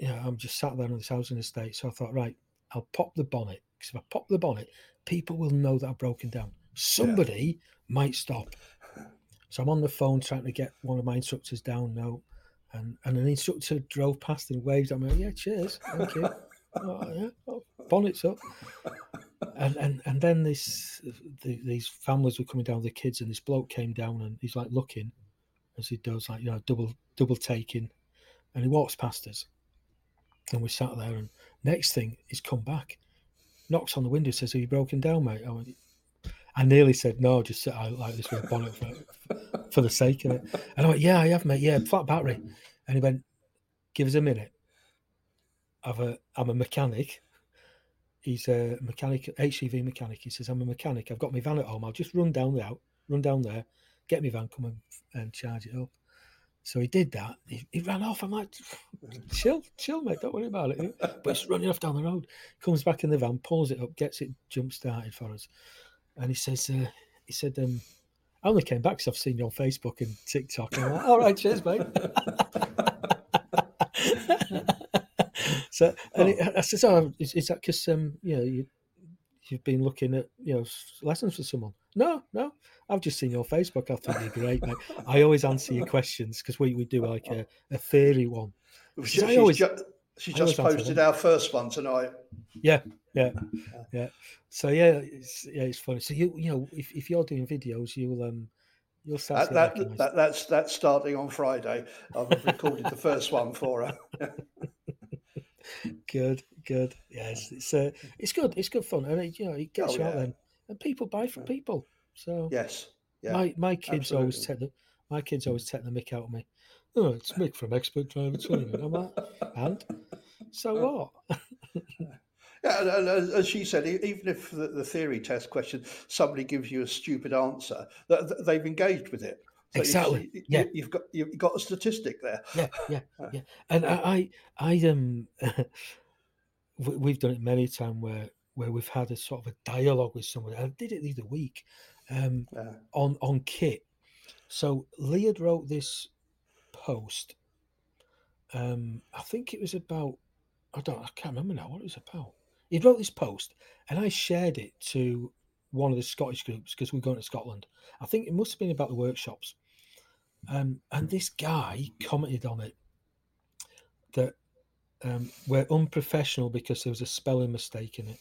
[SPEAKER 3] I'm just sat there on this housing estate. So I thought, right, I'll pop the bonnet, because if I pop the bonnet, people will know that I've broken down. Somebody might stop. So I'm on the phone trying to get one of my instructors down now, and an instructor drove past and waved at me. Yeah, cheers, thank you. Bonnet's up. And then these families were coming down with the kids, and this bloke came down, and he's like looking as he does, like, double taking, and he walks past us, and we sat there, and next thing he's come back, knocks on the window, says, "Have you broken down, mate?" I nearly said no, just sit out like this with a bonnet for the sake of it. And I went, "Yeah, I have, mate. Yeah, flat battery." And he went, "Give us a minute. I'm a mechanic." He's a mechanic, HCV mechanic. He says, "I'm a mechanic. I've got my van at home. I'll just run down there, get my van, come and charge it up." So he did that. He ran off. I'm like, chill, mate. Don't worry about it. But it's running off down the road. Comes back in the van, pulls it up, gets it jump started for us. And he said, "I only came back because I've seen you on Facebook and TikTok." And I'm like, "All right, cheers, mate." So, I said, "Oh, is that because you've been looking at lessons for someone?" No, I've just seen your Facebook. I think you're great, mate. I always answer your questions because we do like a theory one.
[SPEAKER 2] She just posted our first one tonight.
[SPEAKER 3] Yeah. So it's funny. So if you're doing videos, you'll start
[SPEAKER 2] that's starting on Friday. I've recorded the first one for her.
[SPEAKER 3] Good. Yes, it's good. It's good fun, and it gets you out there, and people buy from people. So
[SPEAKER 2] yes,
[SPEAKER 3] my kids always take the mick out of me. "Oh, it's Mick from Expert Driver Training." I'm like, and so what?
[SPEAKER 2] Yeah, and as she said, even if the theory test question, somebody gives you a stupid answer, they've engaged with it. So
[SPEAKER 3] Exactly.
[SPEAKER 2] you've got a statistic there.
[SPEAKER 3] Yeah. And I we've done it many times where we've had a sort of a dialogue with somebody. I did it the other week on kit. So Lee had wrote this post. I think it was about, I can't remember now what it was about. He wrote this post, and I shared it to one of the Scottish groups because we're going to Scotland. I think it must have been about the workshops. And this guy commented on it that we're unprofessional because there was a spelling mistake in it.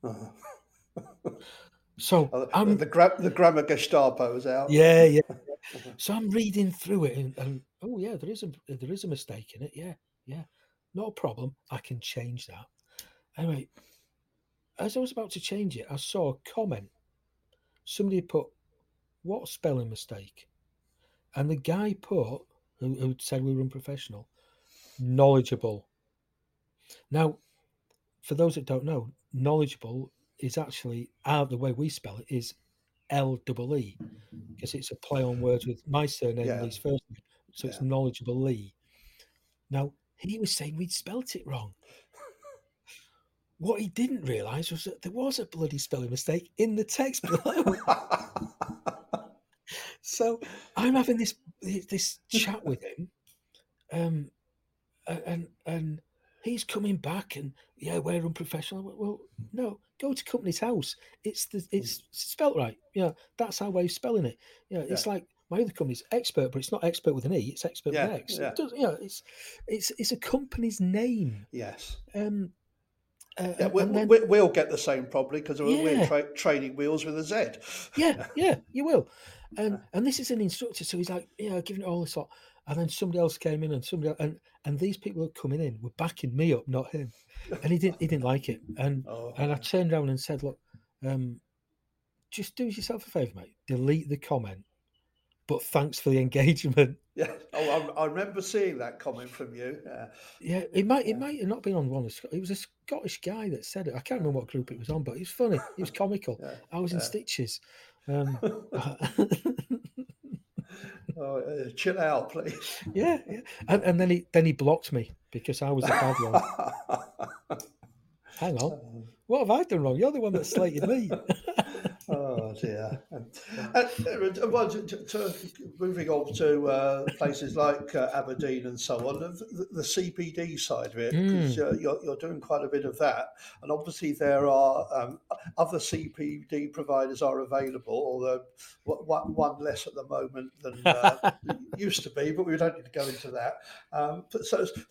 [SPEAKER 3] So
[SPEAKER 2] the grammar Gestapo is out.
[SPEAKER 3] Yeah. So I'm reading through it, and oh yeah, there is a mistake in it. Yeah, not a problem. I can change that. Anyway, as I was about to change it, I saw a comment. Somebody put, "What spelling mistake?" And the guy put, who said we were unprofessional, "knowledgeable." Now, for those that don't know, knowledgeable is actually, the way we spell it is LEE, because it's a play on words with my surname, Lee's first name. So it's knowledgeable Lee. Now, he was saying we'd spelt it wrong. What he didn't realise was that there was a bloody spelling mistake in the text below. So I'm having this chat with him, and he's coming back, and we're unprofessional. Well, no, go to company's house. It's spelt right. That's our way of spelling it. It's like my other company's Expert, but it's not Expert with an E. It's Expert with an X. It does, it's a company's name.
[SPEAKER 2] Yes.
[SPEAKER 3] Then,
[SPEAKER 2] we'll get the same probably because we're training wheels with a Z.
[SPEAKER 3] Yeah, you will. And this is an instructor, so he's like, giving it all this lot. And then somebody else came in, and these people that coming in were backing me up, not him. And he didn't like it. And I turned around and said, "Look, just do yourself a favour, mate. Delete the comment. But thanks for the engagement."
[SPEAKER 2] Yeah. I remember seeing that comment from you.
[SPEAKER 3] Yeah, it might have not been on one of it was a Scottish guy that said it. I can't remember what group it was on, but it was funny. It was comical. I was in stitches.
[SPEAKER 2] Chill out, please.
[SPEAKER 3] Yeah. And then he blocked me because I was the bad one. Hang on, what have I done wrong? You're the one that slated me.
[SPEAKER 2] Oh dear. Well, moving on to places like Aberdeen and so on, the CPD side of it, because you're doing quite a bit of that, and obviously there are other CPD providers are available, although one less at the moment than used to be, but we don't need to go into that. But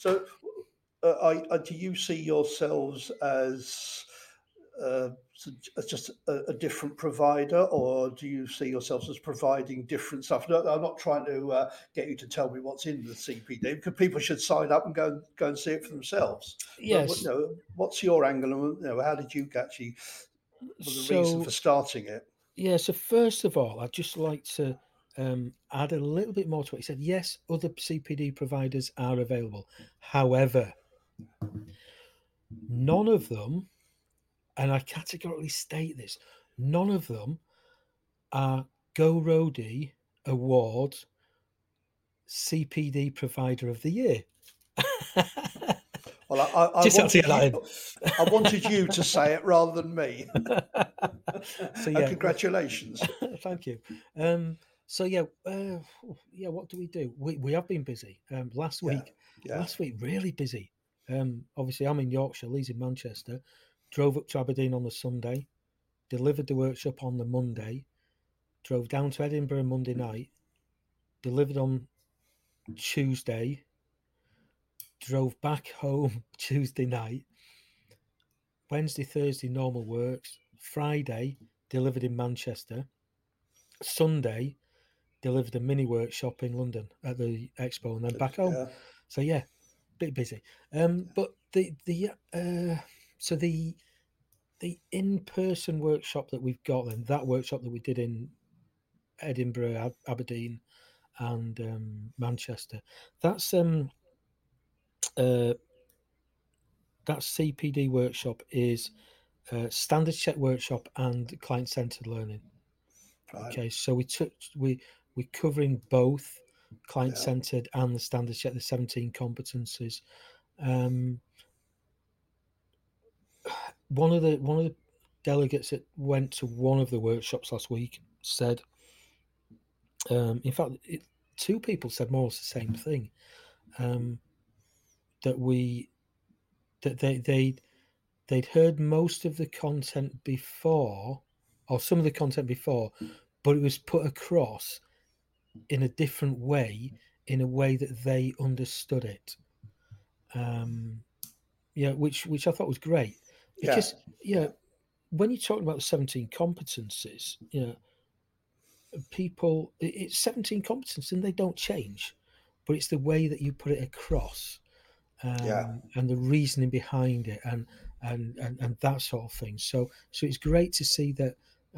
[SPEAKER 2] do you see yourselves as just a different provider, or do you see yourselves as providing different stuff? No, I'm not trying to get you to tell me what's in the CPD, because people should sign up and go and see it for themselves.
[SPEAKER 3] Yes.
[SPEAKER 2] But, what's your angle, and how did you actually? The reason for starting it?
[SPEAKER 3] Yeah. So first of all, I'd just like to add a little bit more to it. He said, yes, other CPD providers are available. However, none of them, and I categorically state this, none of them are Go Roadie Award CPD Provider of the Year.
[SPEAKER 2] Well, I wanted you to say it rather than me. So yeah, congratulations.
[SPEAKER 3] Thank you. So what do we do? We have been busy. Last week really busy. Obviously I'm in Yorkshire, Lee's in Manchester. Drove up to Aberdeen on the Sunday, delivered the workshop on the Monday, drove down to Edinburgh Monday night, delivered on Tuesday, drove back home Tuesday night, Wednesday, Thursday, normal works, Friday, delivered in Manchester, Sunday, delivered a mini workshop in London at the expo, and then back home. Yeah. So yeah, bit busy. But the in-person workshop that we've got, then that workshop that we did in Edinburgh, Aberdeen, and Manchester, that's that CPD workshop is standard check workshop and client-centered learning. Right. Okay, so we're covering both client-centered and the standard check, the 17 competencies. One of the delegates that went to one of the workshops last week said, in fact, two people said more or less the same thing, that they'd heard most of the content before, or some of the content before, but it was put across in a different way, in a way that they understood it. Which I thought was great, because when you're talking about the 17 competencies, people, it's 17 competencies and they don't change, but it's the way that you put it across, and the reasoning behind it, and that sort of thing. So it's great to see that,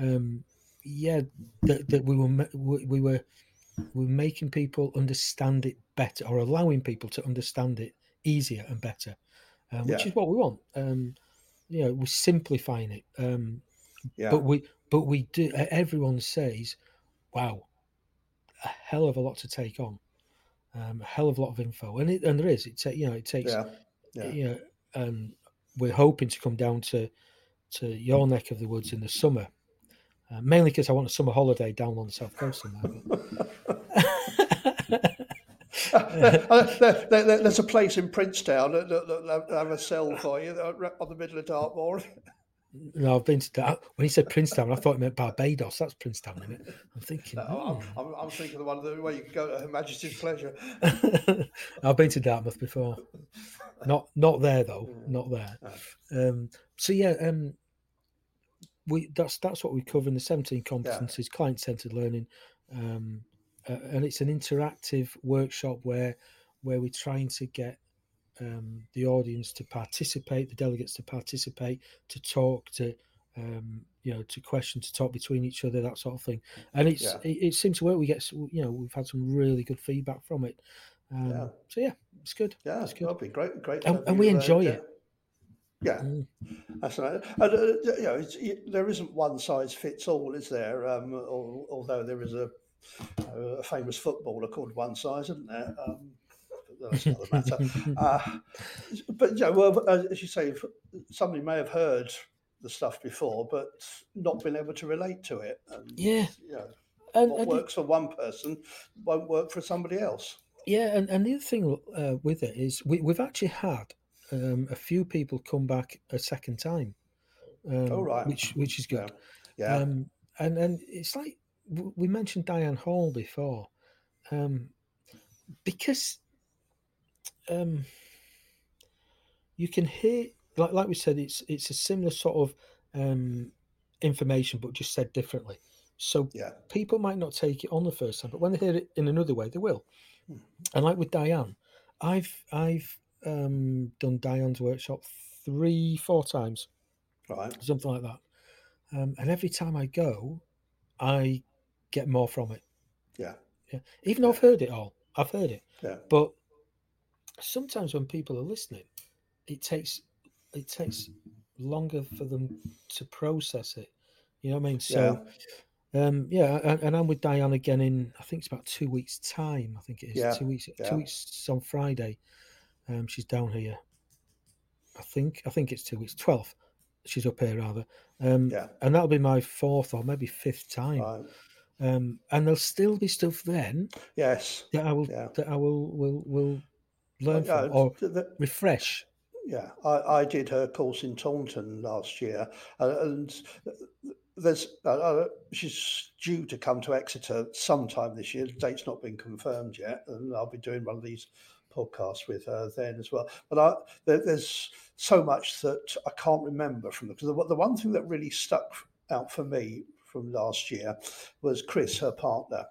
[SPEAKER 3] that we were making people understand it better, or allowing people to understand it easier and better, which is what we want. We're simplifying it. But we do. Everyone says, "Wow, a hell of a lot to take on, a hell of a lot of info," and there is. It takes. We're hoping to come down to your neck of the woods in the summer, mainly because I want a summer holiday down on the south coast somewhere.
[SPEAKER 2] There's a place in Princetown that have a cell for you on the middle of Dartmoor.
[SPEAKER 3] No, I've been to that. When he said Princetown, I thought he meant Barbados. That's Princetown, isn't it? I'm thinking.
[SPEAKER 2] No, I'm thinking the one where you can go to Her Majesty's pleasure.
[SPEAKER 3] I've been to Dartmouth before. Not there though. Not there. That's what we cover in the 17 competencies, client-centered learning, and it's an interactive workshop where we're trying to get the audience to participate, the delegates to participate, to talk, to question, to talk between each other, that sort of thing. And it seems to work. We've had some really good feedback from it. So yeah, it's good.
[SPEAKER 2] Yeah,
[SPEAKER 3] it's good.
[SPEAKER 2] That'll be great.
[SPEAKER 3] And we enjoy it.
[SPEAKER 2] Yeah, that's right. There isn't one size fits all, is there? Although there is a famous footballer called One Size, isn't there? That's another matter. But as you say, somebody may have heard the stuff before, but not been able to relate to it. And,
[SPEAKER 3] Yeah.
[SPEAKER 2] And what works for one person won't work for somebody else.
[SPEAKER 3] Yeah, and the other thing with it is we've actually had a few people come back a second time, which is good.
[SPEAKER 2] Yeah.
[SPEAKER 3] And it's like we mentioned Diane Hall before, because you can hear, like we said, it's a similar sort of information, but just said differently. So people might not take it on the first time, but when they hear it in another way, they will. And like with Diane, I've done Diane's workshop 3-4 times,
[SPEAKER 2] right?
[SPEAKER 3] Something like that. And every time I go, I get more from it.
[SPEAKER 2] Yeah.
[SPEAKER 3] Even though I've heard it all,
[SPEAKER 2] Yeah.
[SPEAKER 3] But sometimes when people are listening, it takes longer for them to process it. You know what I mean? So, and I'm with Diane again in, I think it's about 2 weeks' time. I think it is 2 weeks. 2 weeks on Friday. She's down here. I think it's 2 weeks. 12th. She's up here rather. And that'll be my 4th or maybe 5th time.
[SPEAKER 2] Right.
[SPEAKER 3] And there'll still be stuff then.
[SPEAKER 2] Yes.
[SPEAKER 3] That I will learn from or refresh.
[SPEAKER 2] Yeah, I did her course in Taunton last year, and there's she's due to come to Exeter sometime this year. The date's not been confirmed yet, and I'll be doing one of these podcasts with her then as well. But there's so much that I can't remember from because the one thing that really stuck out for me from last year was Chris, her partner.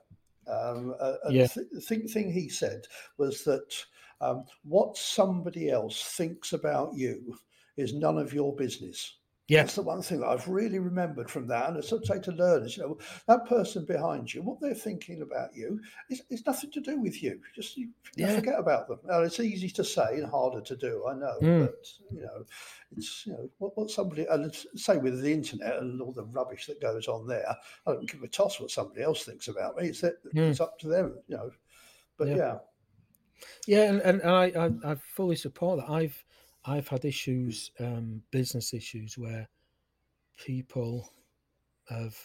[SPEAKER 2] The thing he said was that what somebody else thinks about you is none of your business.
[SPEAKER 3] Yeah.
[SPEAKER 2] That's the one thing that I've really remembered from that. And it's something to learn is, that person behind you, what they're thinking about you is nothing to do with you. Just you forget about them. Now, it's easy to say and harder to do, I know. But, it's, what somebody, and say with the internet and all the rubbish that goes on there, I don't give a toss what somebody else thinks about me. It's up to them, But
[SPEAKER 3] and I fully support that. I've had issues, business issues, where people have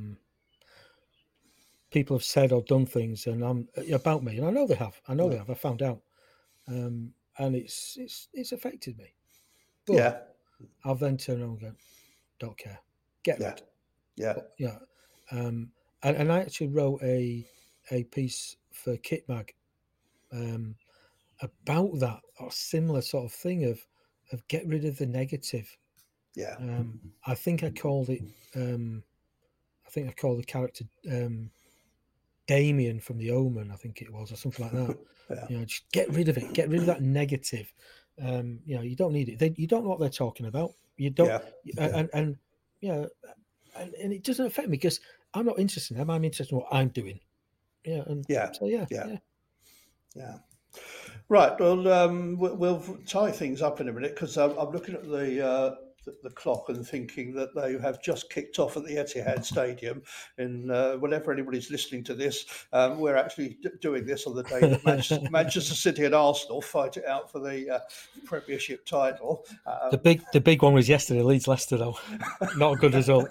[SPEAKER 3] said or done things and about me, and I know they have. They have. I found out, and it's affected me. But I'll then turn around and go, don't care, get rid. And I actually wrote a piece for Kitmag about that or similar sort of thing of get rid of the negative. I think I called it I called the character Damien from The Omen, I think it was, or something like that. Just get rid of it, get rid of that negative. You don't need it. You don't know what they're talking about. You don't and it doesn't affect me because I'm not interested in them. I'm interested in what I'm doing.
[SPEAKER 2] Right. Well, we'll tie things up in a minute because I'm looking at the clock and thinking that they have just kicked off at the Etihad Stadium. And whenever anybody's listening to this, we're actually doing this on the day that Manchester City and Arsenal fight it out for the Premiership title.
[SPEAKER 3] The big one was yesterday, Leeds Leicester, though. Not a good result.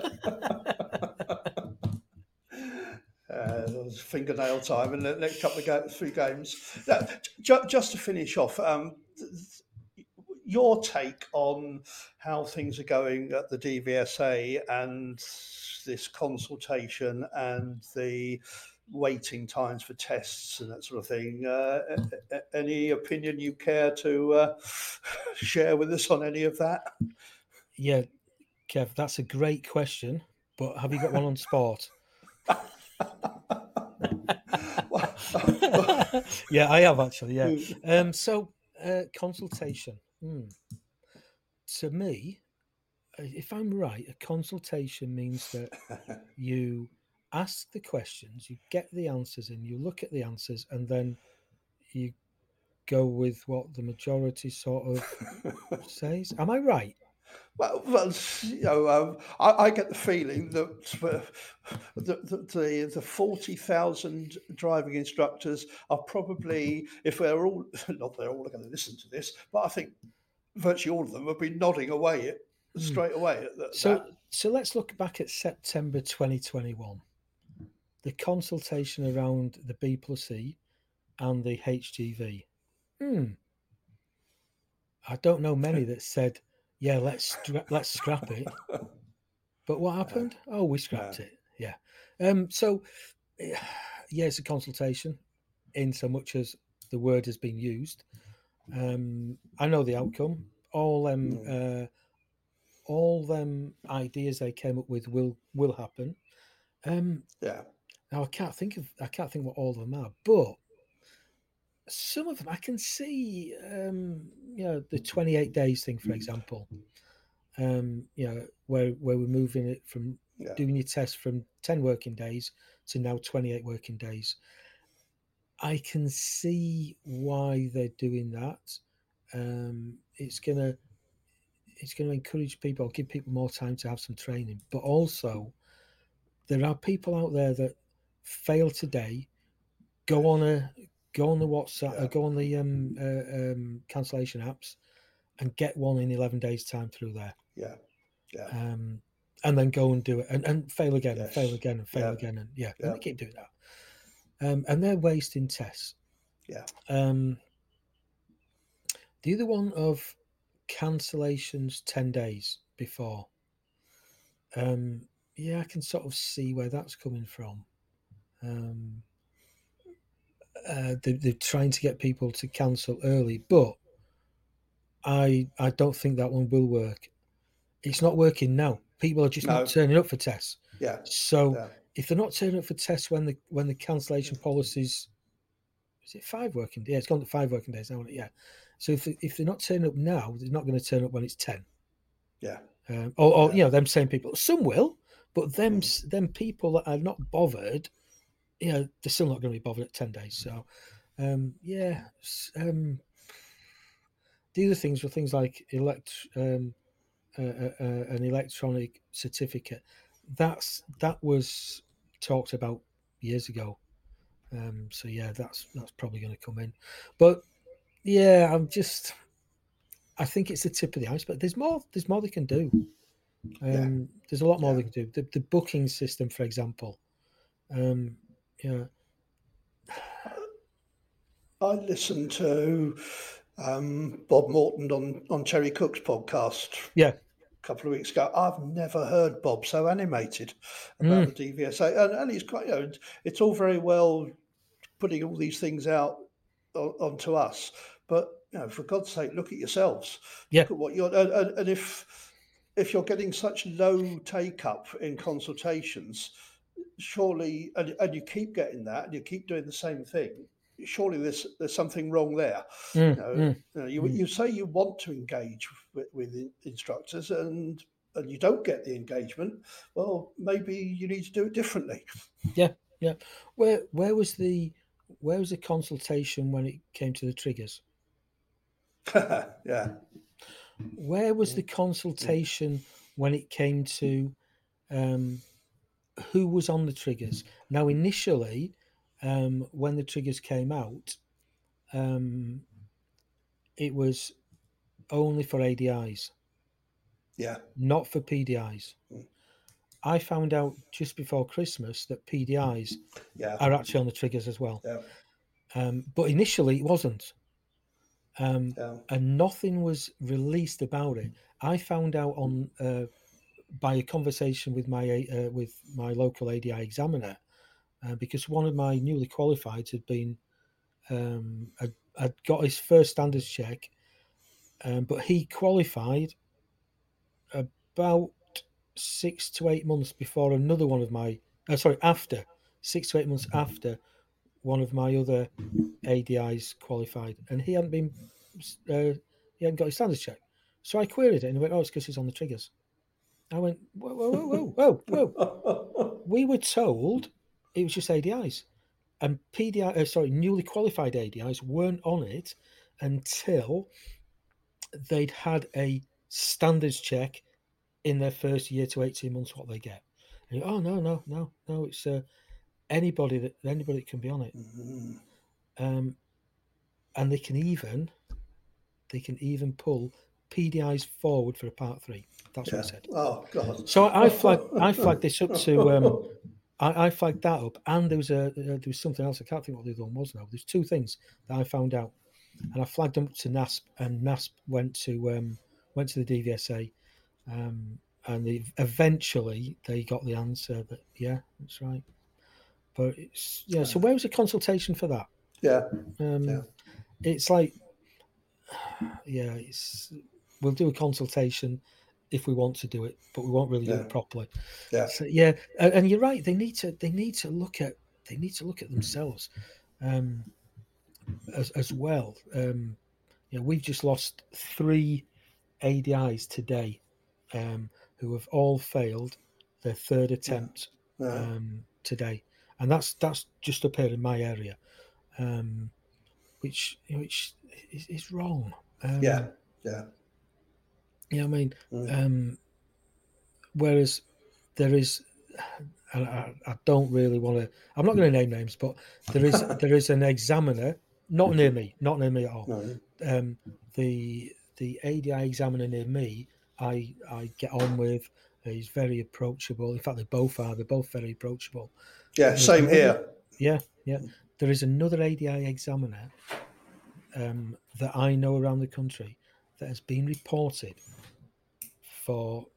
[SPEAKER 2] Fingernail time in the next couple of 3 games. Now, just to finish off, your take on how things are going at the DVSA and this consultation and the waiting times for tests and that sort of thing. Any opinion you care to share with us on any of that?
[SPEAKER 3] Yeah, Kev, that's a great question, but have you got one on sport? Yeah, I have actually. Yeah. So consultation. To me, if I'm right, a consultation means that you ask the questions, you get the answers, and you look at the answers, and then you go with what the majority sort of says. Am I right?
[SPEAKER 2] Well, I get the feeling that the 40,000 driving instructors are probably, if they're all, not they're all going to listen to this, but I think virtually all of them have been nodding away straight away.
[SPEAKER 3] So let's look back at September 2021. The consultation around the B+E and the HGV. I don't know many that said, "Yeah, let's scrap it." But what happened? Oh, we scrapped it. Yeah. So, yeah, it's a consultation, in so much as the word has been used. I know the outcome. All them ideas they came up with will happen. Now I can't think what all of them are, but some of them I can see. The 28 days thing, for example. Where we're moving it from doing your test from 10 working days to now 28 working days. I can see why they're doing that. It's gonna encourage people, give people more time to have some training, but also there are people out there that fail today, go on the WhatsApp, go on the cancellation apps, and get one in 11 days time through there. And then go and do it and fail again and fail again and fail again and and they keep doing that. And they're wasting tests. The other one of cancellations 10 days before. I can sort of see where that's coming from. They're trying to get people to cancel early, but I don't think that one will work. It's not working now. People are just not turning up for tests. So if they're not turning up for tests when the cancellation policies, is it 5 working days? Yeah, it's gone to 5 working days now, isn't it? Yeah. So if they're not turning up now, they're not going to turn up when it's 10. Them same people. Some will, but them people that are not bothered, they're still not going to be bothered at 10 days. So, the other things were things like an electronic certificate. That was talked about years ago. That's probably going to come in. But I think it's the tip of the iceberg. There's more they can do. There's a lot more they can do. The booking system, for example. I
[SPEAKER 2] listened to Bob Morton on Terry Cook's podcast. A couple of weeks ago. I've never heard Bob so animated about the DVSA, and he's quite. It's all very well putting all these things out onto us, but for God's sake, look at yourselves. Look at what you're, and if you're getting such low take up in consultations, surely, and you keep getting that, and you keep doing the same thing. Surely there's something wrong there. You say you want to engage with instructors, and you don't get the engagement. Well, maybe you need to do it differently.
[SPEAKER 3] Where was the consultation when it came to the triggers? Where was the consultation when it came to who was on the triggers? Now, initially, when the triggers came out, it was only for ADIs. Not for PDIs. I found out just before Christmas that PDIs are actually on the triggers as well. But initially it wasn't. And nothing was released about it. I found out on by a conversation with my local ADI examiner, because one of my newly qualified had been had got his first standards check, but he qualified about 6 to 8 months before another one of my after 6 to 8 months after one of my other ADIs qualified, and he hadn't got his standards check. So I queried it and he went, it's because he's on the triggers. I went, whoa. We were told it was just ADIs, and newly qualified ADIs weren't on it until they'd had a standards check in their first year to 18 months. What they get? And no, it's anybody that can be on it. And they can even pull PDIs forward for a part 3. That's what he said.
[SPEAKER 2] Oh God!
[SPEAKER 3] So I flagged this up to. I flagged that up, and there was something else. I can't think what the other one was now. There's two things that I found out, and I flagged them up to NASP, and NASP went to the DVSA, and eventually they got the answer that that's right. But so where was the consultation for that? It's like we'll do a consultation if we want to do it, but we won't really do it properly. So, and you're right. They need to look at themselves as well. We've just lost 3 ADIs today who have all failed their third attempt today, and that's just up here in my area, which is wrong. Whereas there is, and I don't really want to. I'm not going to name names, but there is an examiner not near me at all. No. The ADI examiner near me, I get on with. He's very approachable. In fact, they both are. They're both very approachable.
[SPEAKER 2] Yeah, same here.
[SPEAKER 3] Yeah. There is another ADI examiner that I know around the country that has been reported for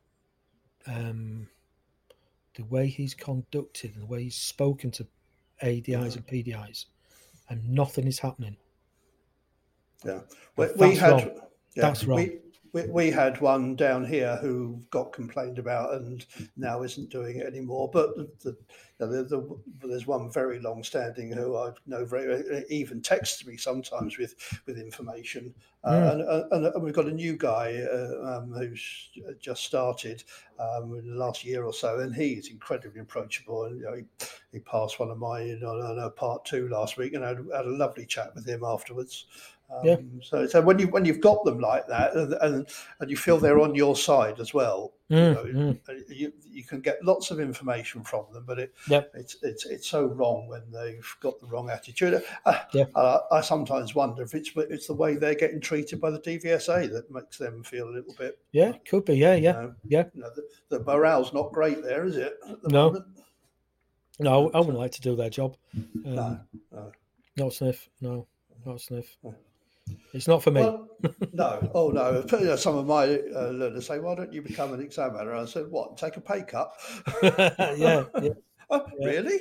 [SPEAKER 3] the way he's conducted and the way he's spoken to ADIs and PDIs, and nothing is happening.
[SPEAKER 2] Yeah,
[SPEAKER 3] that's wrong.
[SPEAKER 2] We had one down here who got complained about and now isn't doing it anymore. But there's one very long-standing who I know very even texts me sometimes with information. And we've got a new guy who's just started in the last year or so, and he is incredibly approachable. And he passed one of mine on a part 2 last week, and I had a lovely chat with him afterwards. So when you've got them like that, and you feel they're on your side as well, you can get lots of information from them. But it's so wrong when they've got the wrong attitude. I sometimes wonder if it's the way they're getting treated by the DVSA that makes them feel a little bit.
[SPEAKER 3] Could be.
[SPEAKER 2] The morale's not great there, is it?
[SPEAKER 3] No, I wouldn't like to do their job.
[SPEAKER 2] No.
[SPEAKER 3] Not sniff. No, not sniff. It's not for me.
[SPEAKER 2] Well, no. Oh, no. Some of my learners say, why don't you become an examiner? I said, what, take a pay cut?
[SPEAKER 3] Yeah.
[SPEAKER 2] Oh, really?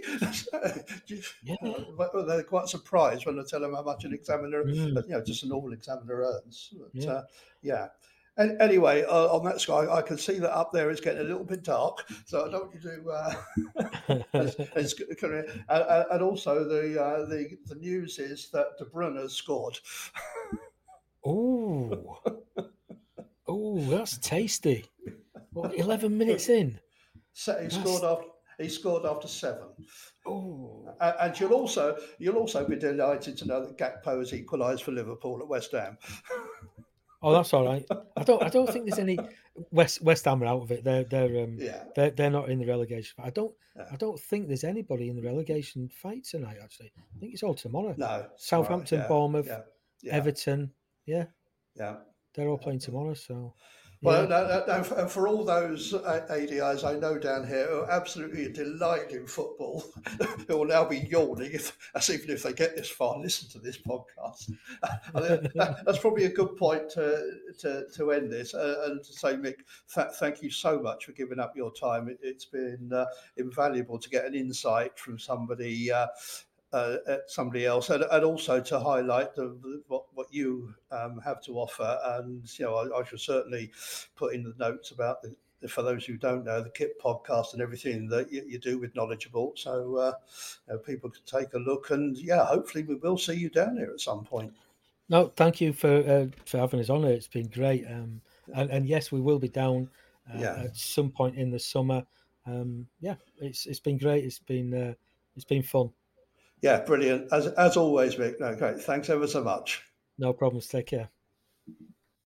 [SPEAKER 2] They're quite surprised when I tell them how much an examiner, just a normal examiner earns. But, And anyway, on that sky, I can see that up there it's getting a little bit dark, so I don't want you to. And also the news is that De Bruyne has scored.
[SPEAKER 3] Oh, that's tasty. 11 minutes in.
[SPEAKER 2] So he scored after 7.
[SPEAKER 3] Oh,
[SPEAKER 2] and you'll also be delighted to know that Gakpo has equalised for Liverpool at West Ham.
[SPEAKER 3] Oh, that's all right. I don't think there's any West Ham are out of it. They're not in the relegation fight. I don't think there's anybody in the relegation fight tonight. Actually, I think it's all tomorrow.
[SPEAKER 2] No,
[SPEAKER 3] Southampton, Bournemouth,
[SPEAKER 2] yeah.
[SPEAKER 3] Everton. Yeah, they're all playing tomorrow. So. Well,
[SPEAKER 2] and for all those ADIs I know down here who are absolutely delighted in football, who will now be yawning, even if they get this far and listen to this podcast. That's probably a good point to end this and to say, Mick, thank you so much for giving up your time. It's been invaluable to get an insight from somebody else, and also to highlight what you have to offer. And I should certainly put in the notes about for those who don't know, the KIP podcast and everything that you do with Knowledgeable, so people can take a look. And hopefully we will see you down here at some point.
[SPEAKER 3] No, thank you for having us on here. It's been great, and yes, we will be down at some point in the summer. It's been great. It's been fun.
[SPEAKER 2] Yeah, brilliant. As always, Mick. No, great. Thanks ever so much.
[SPEAKER 3] No problems. Take care.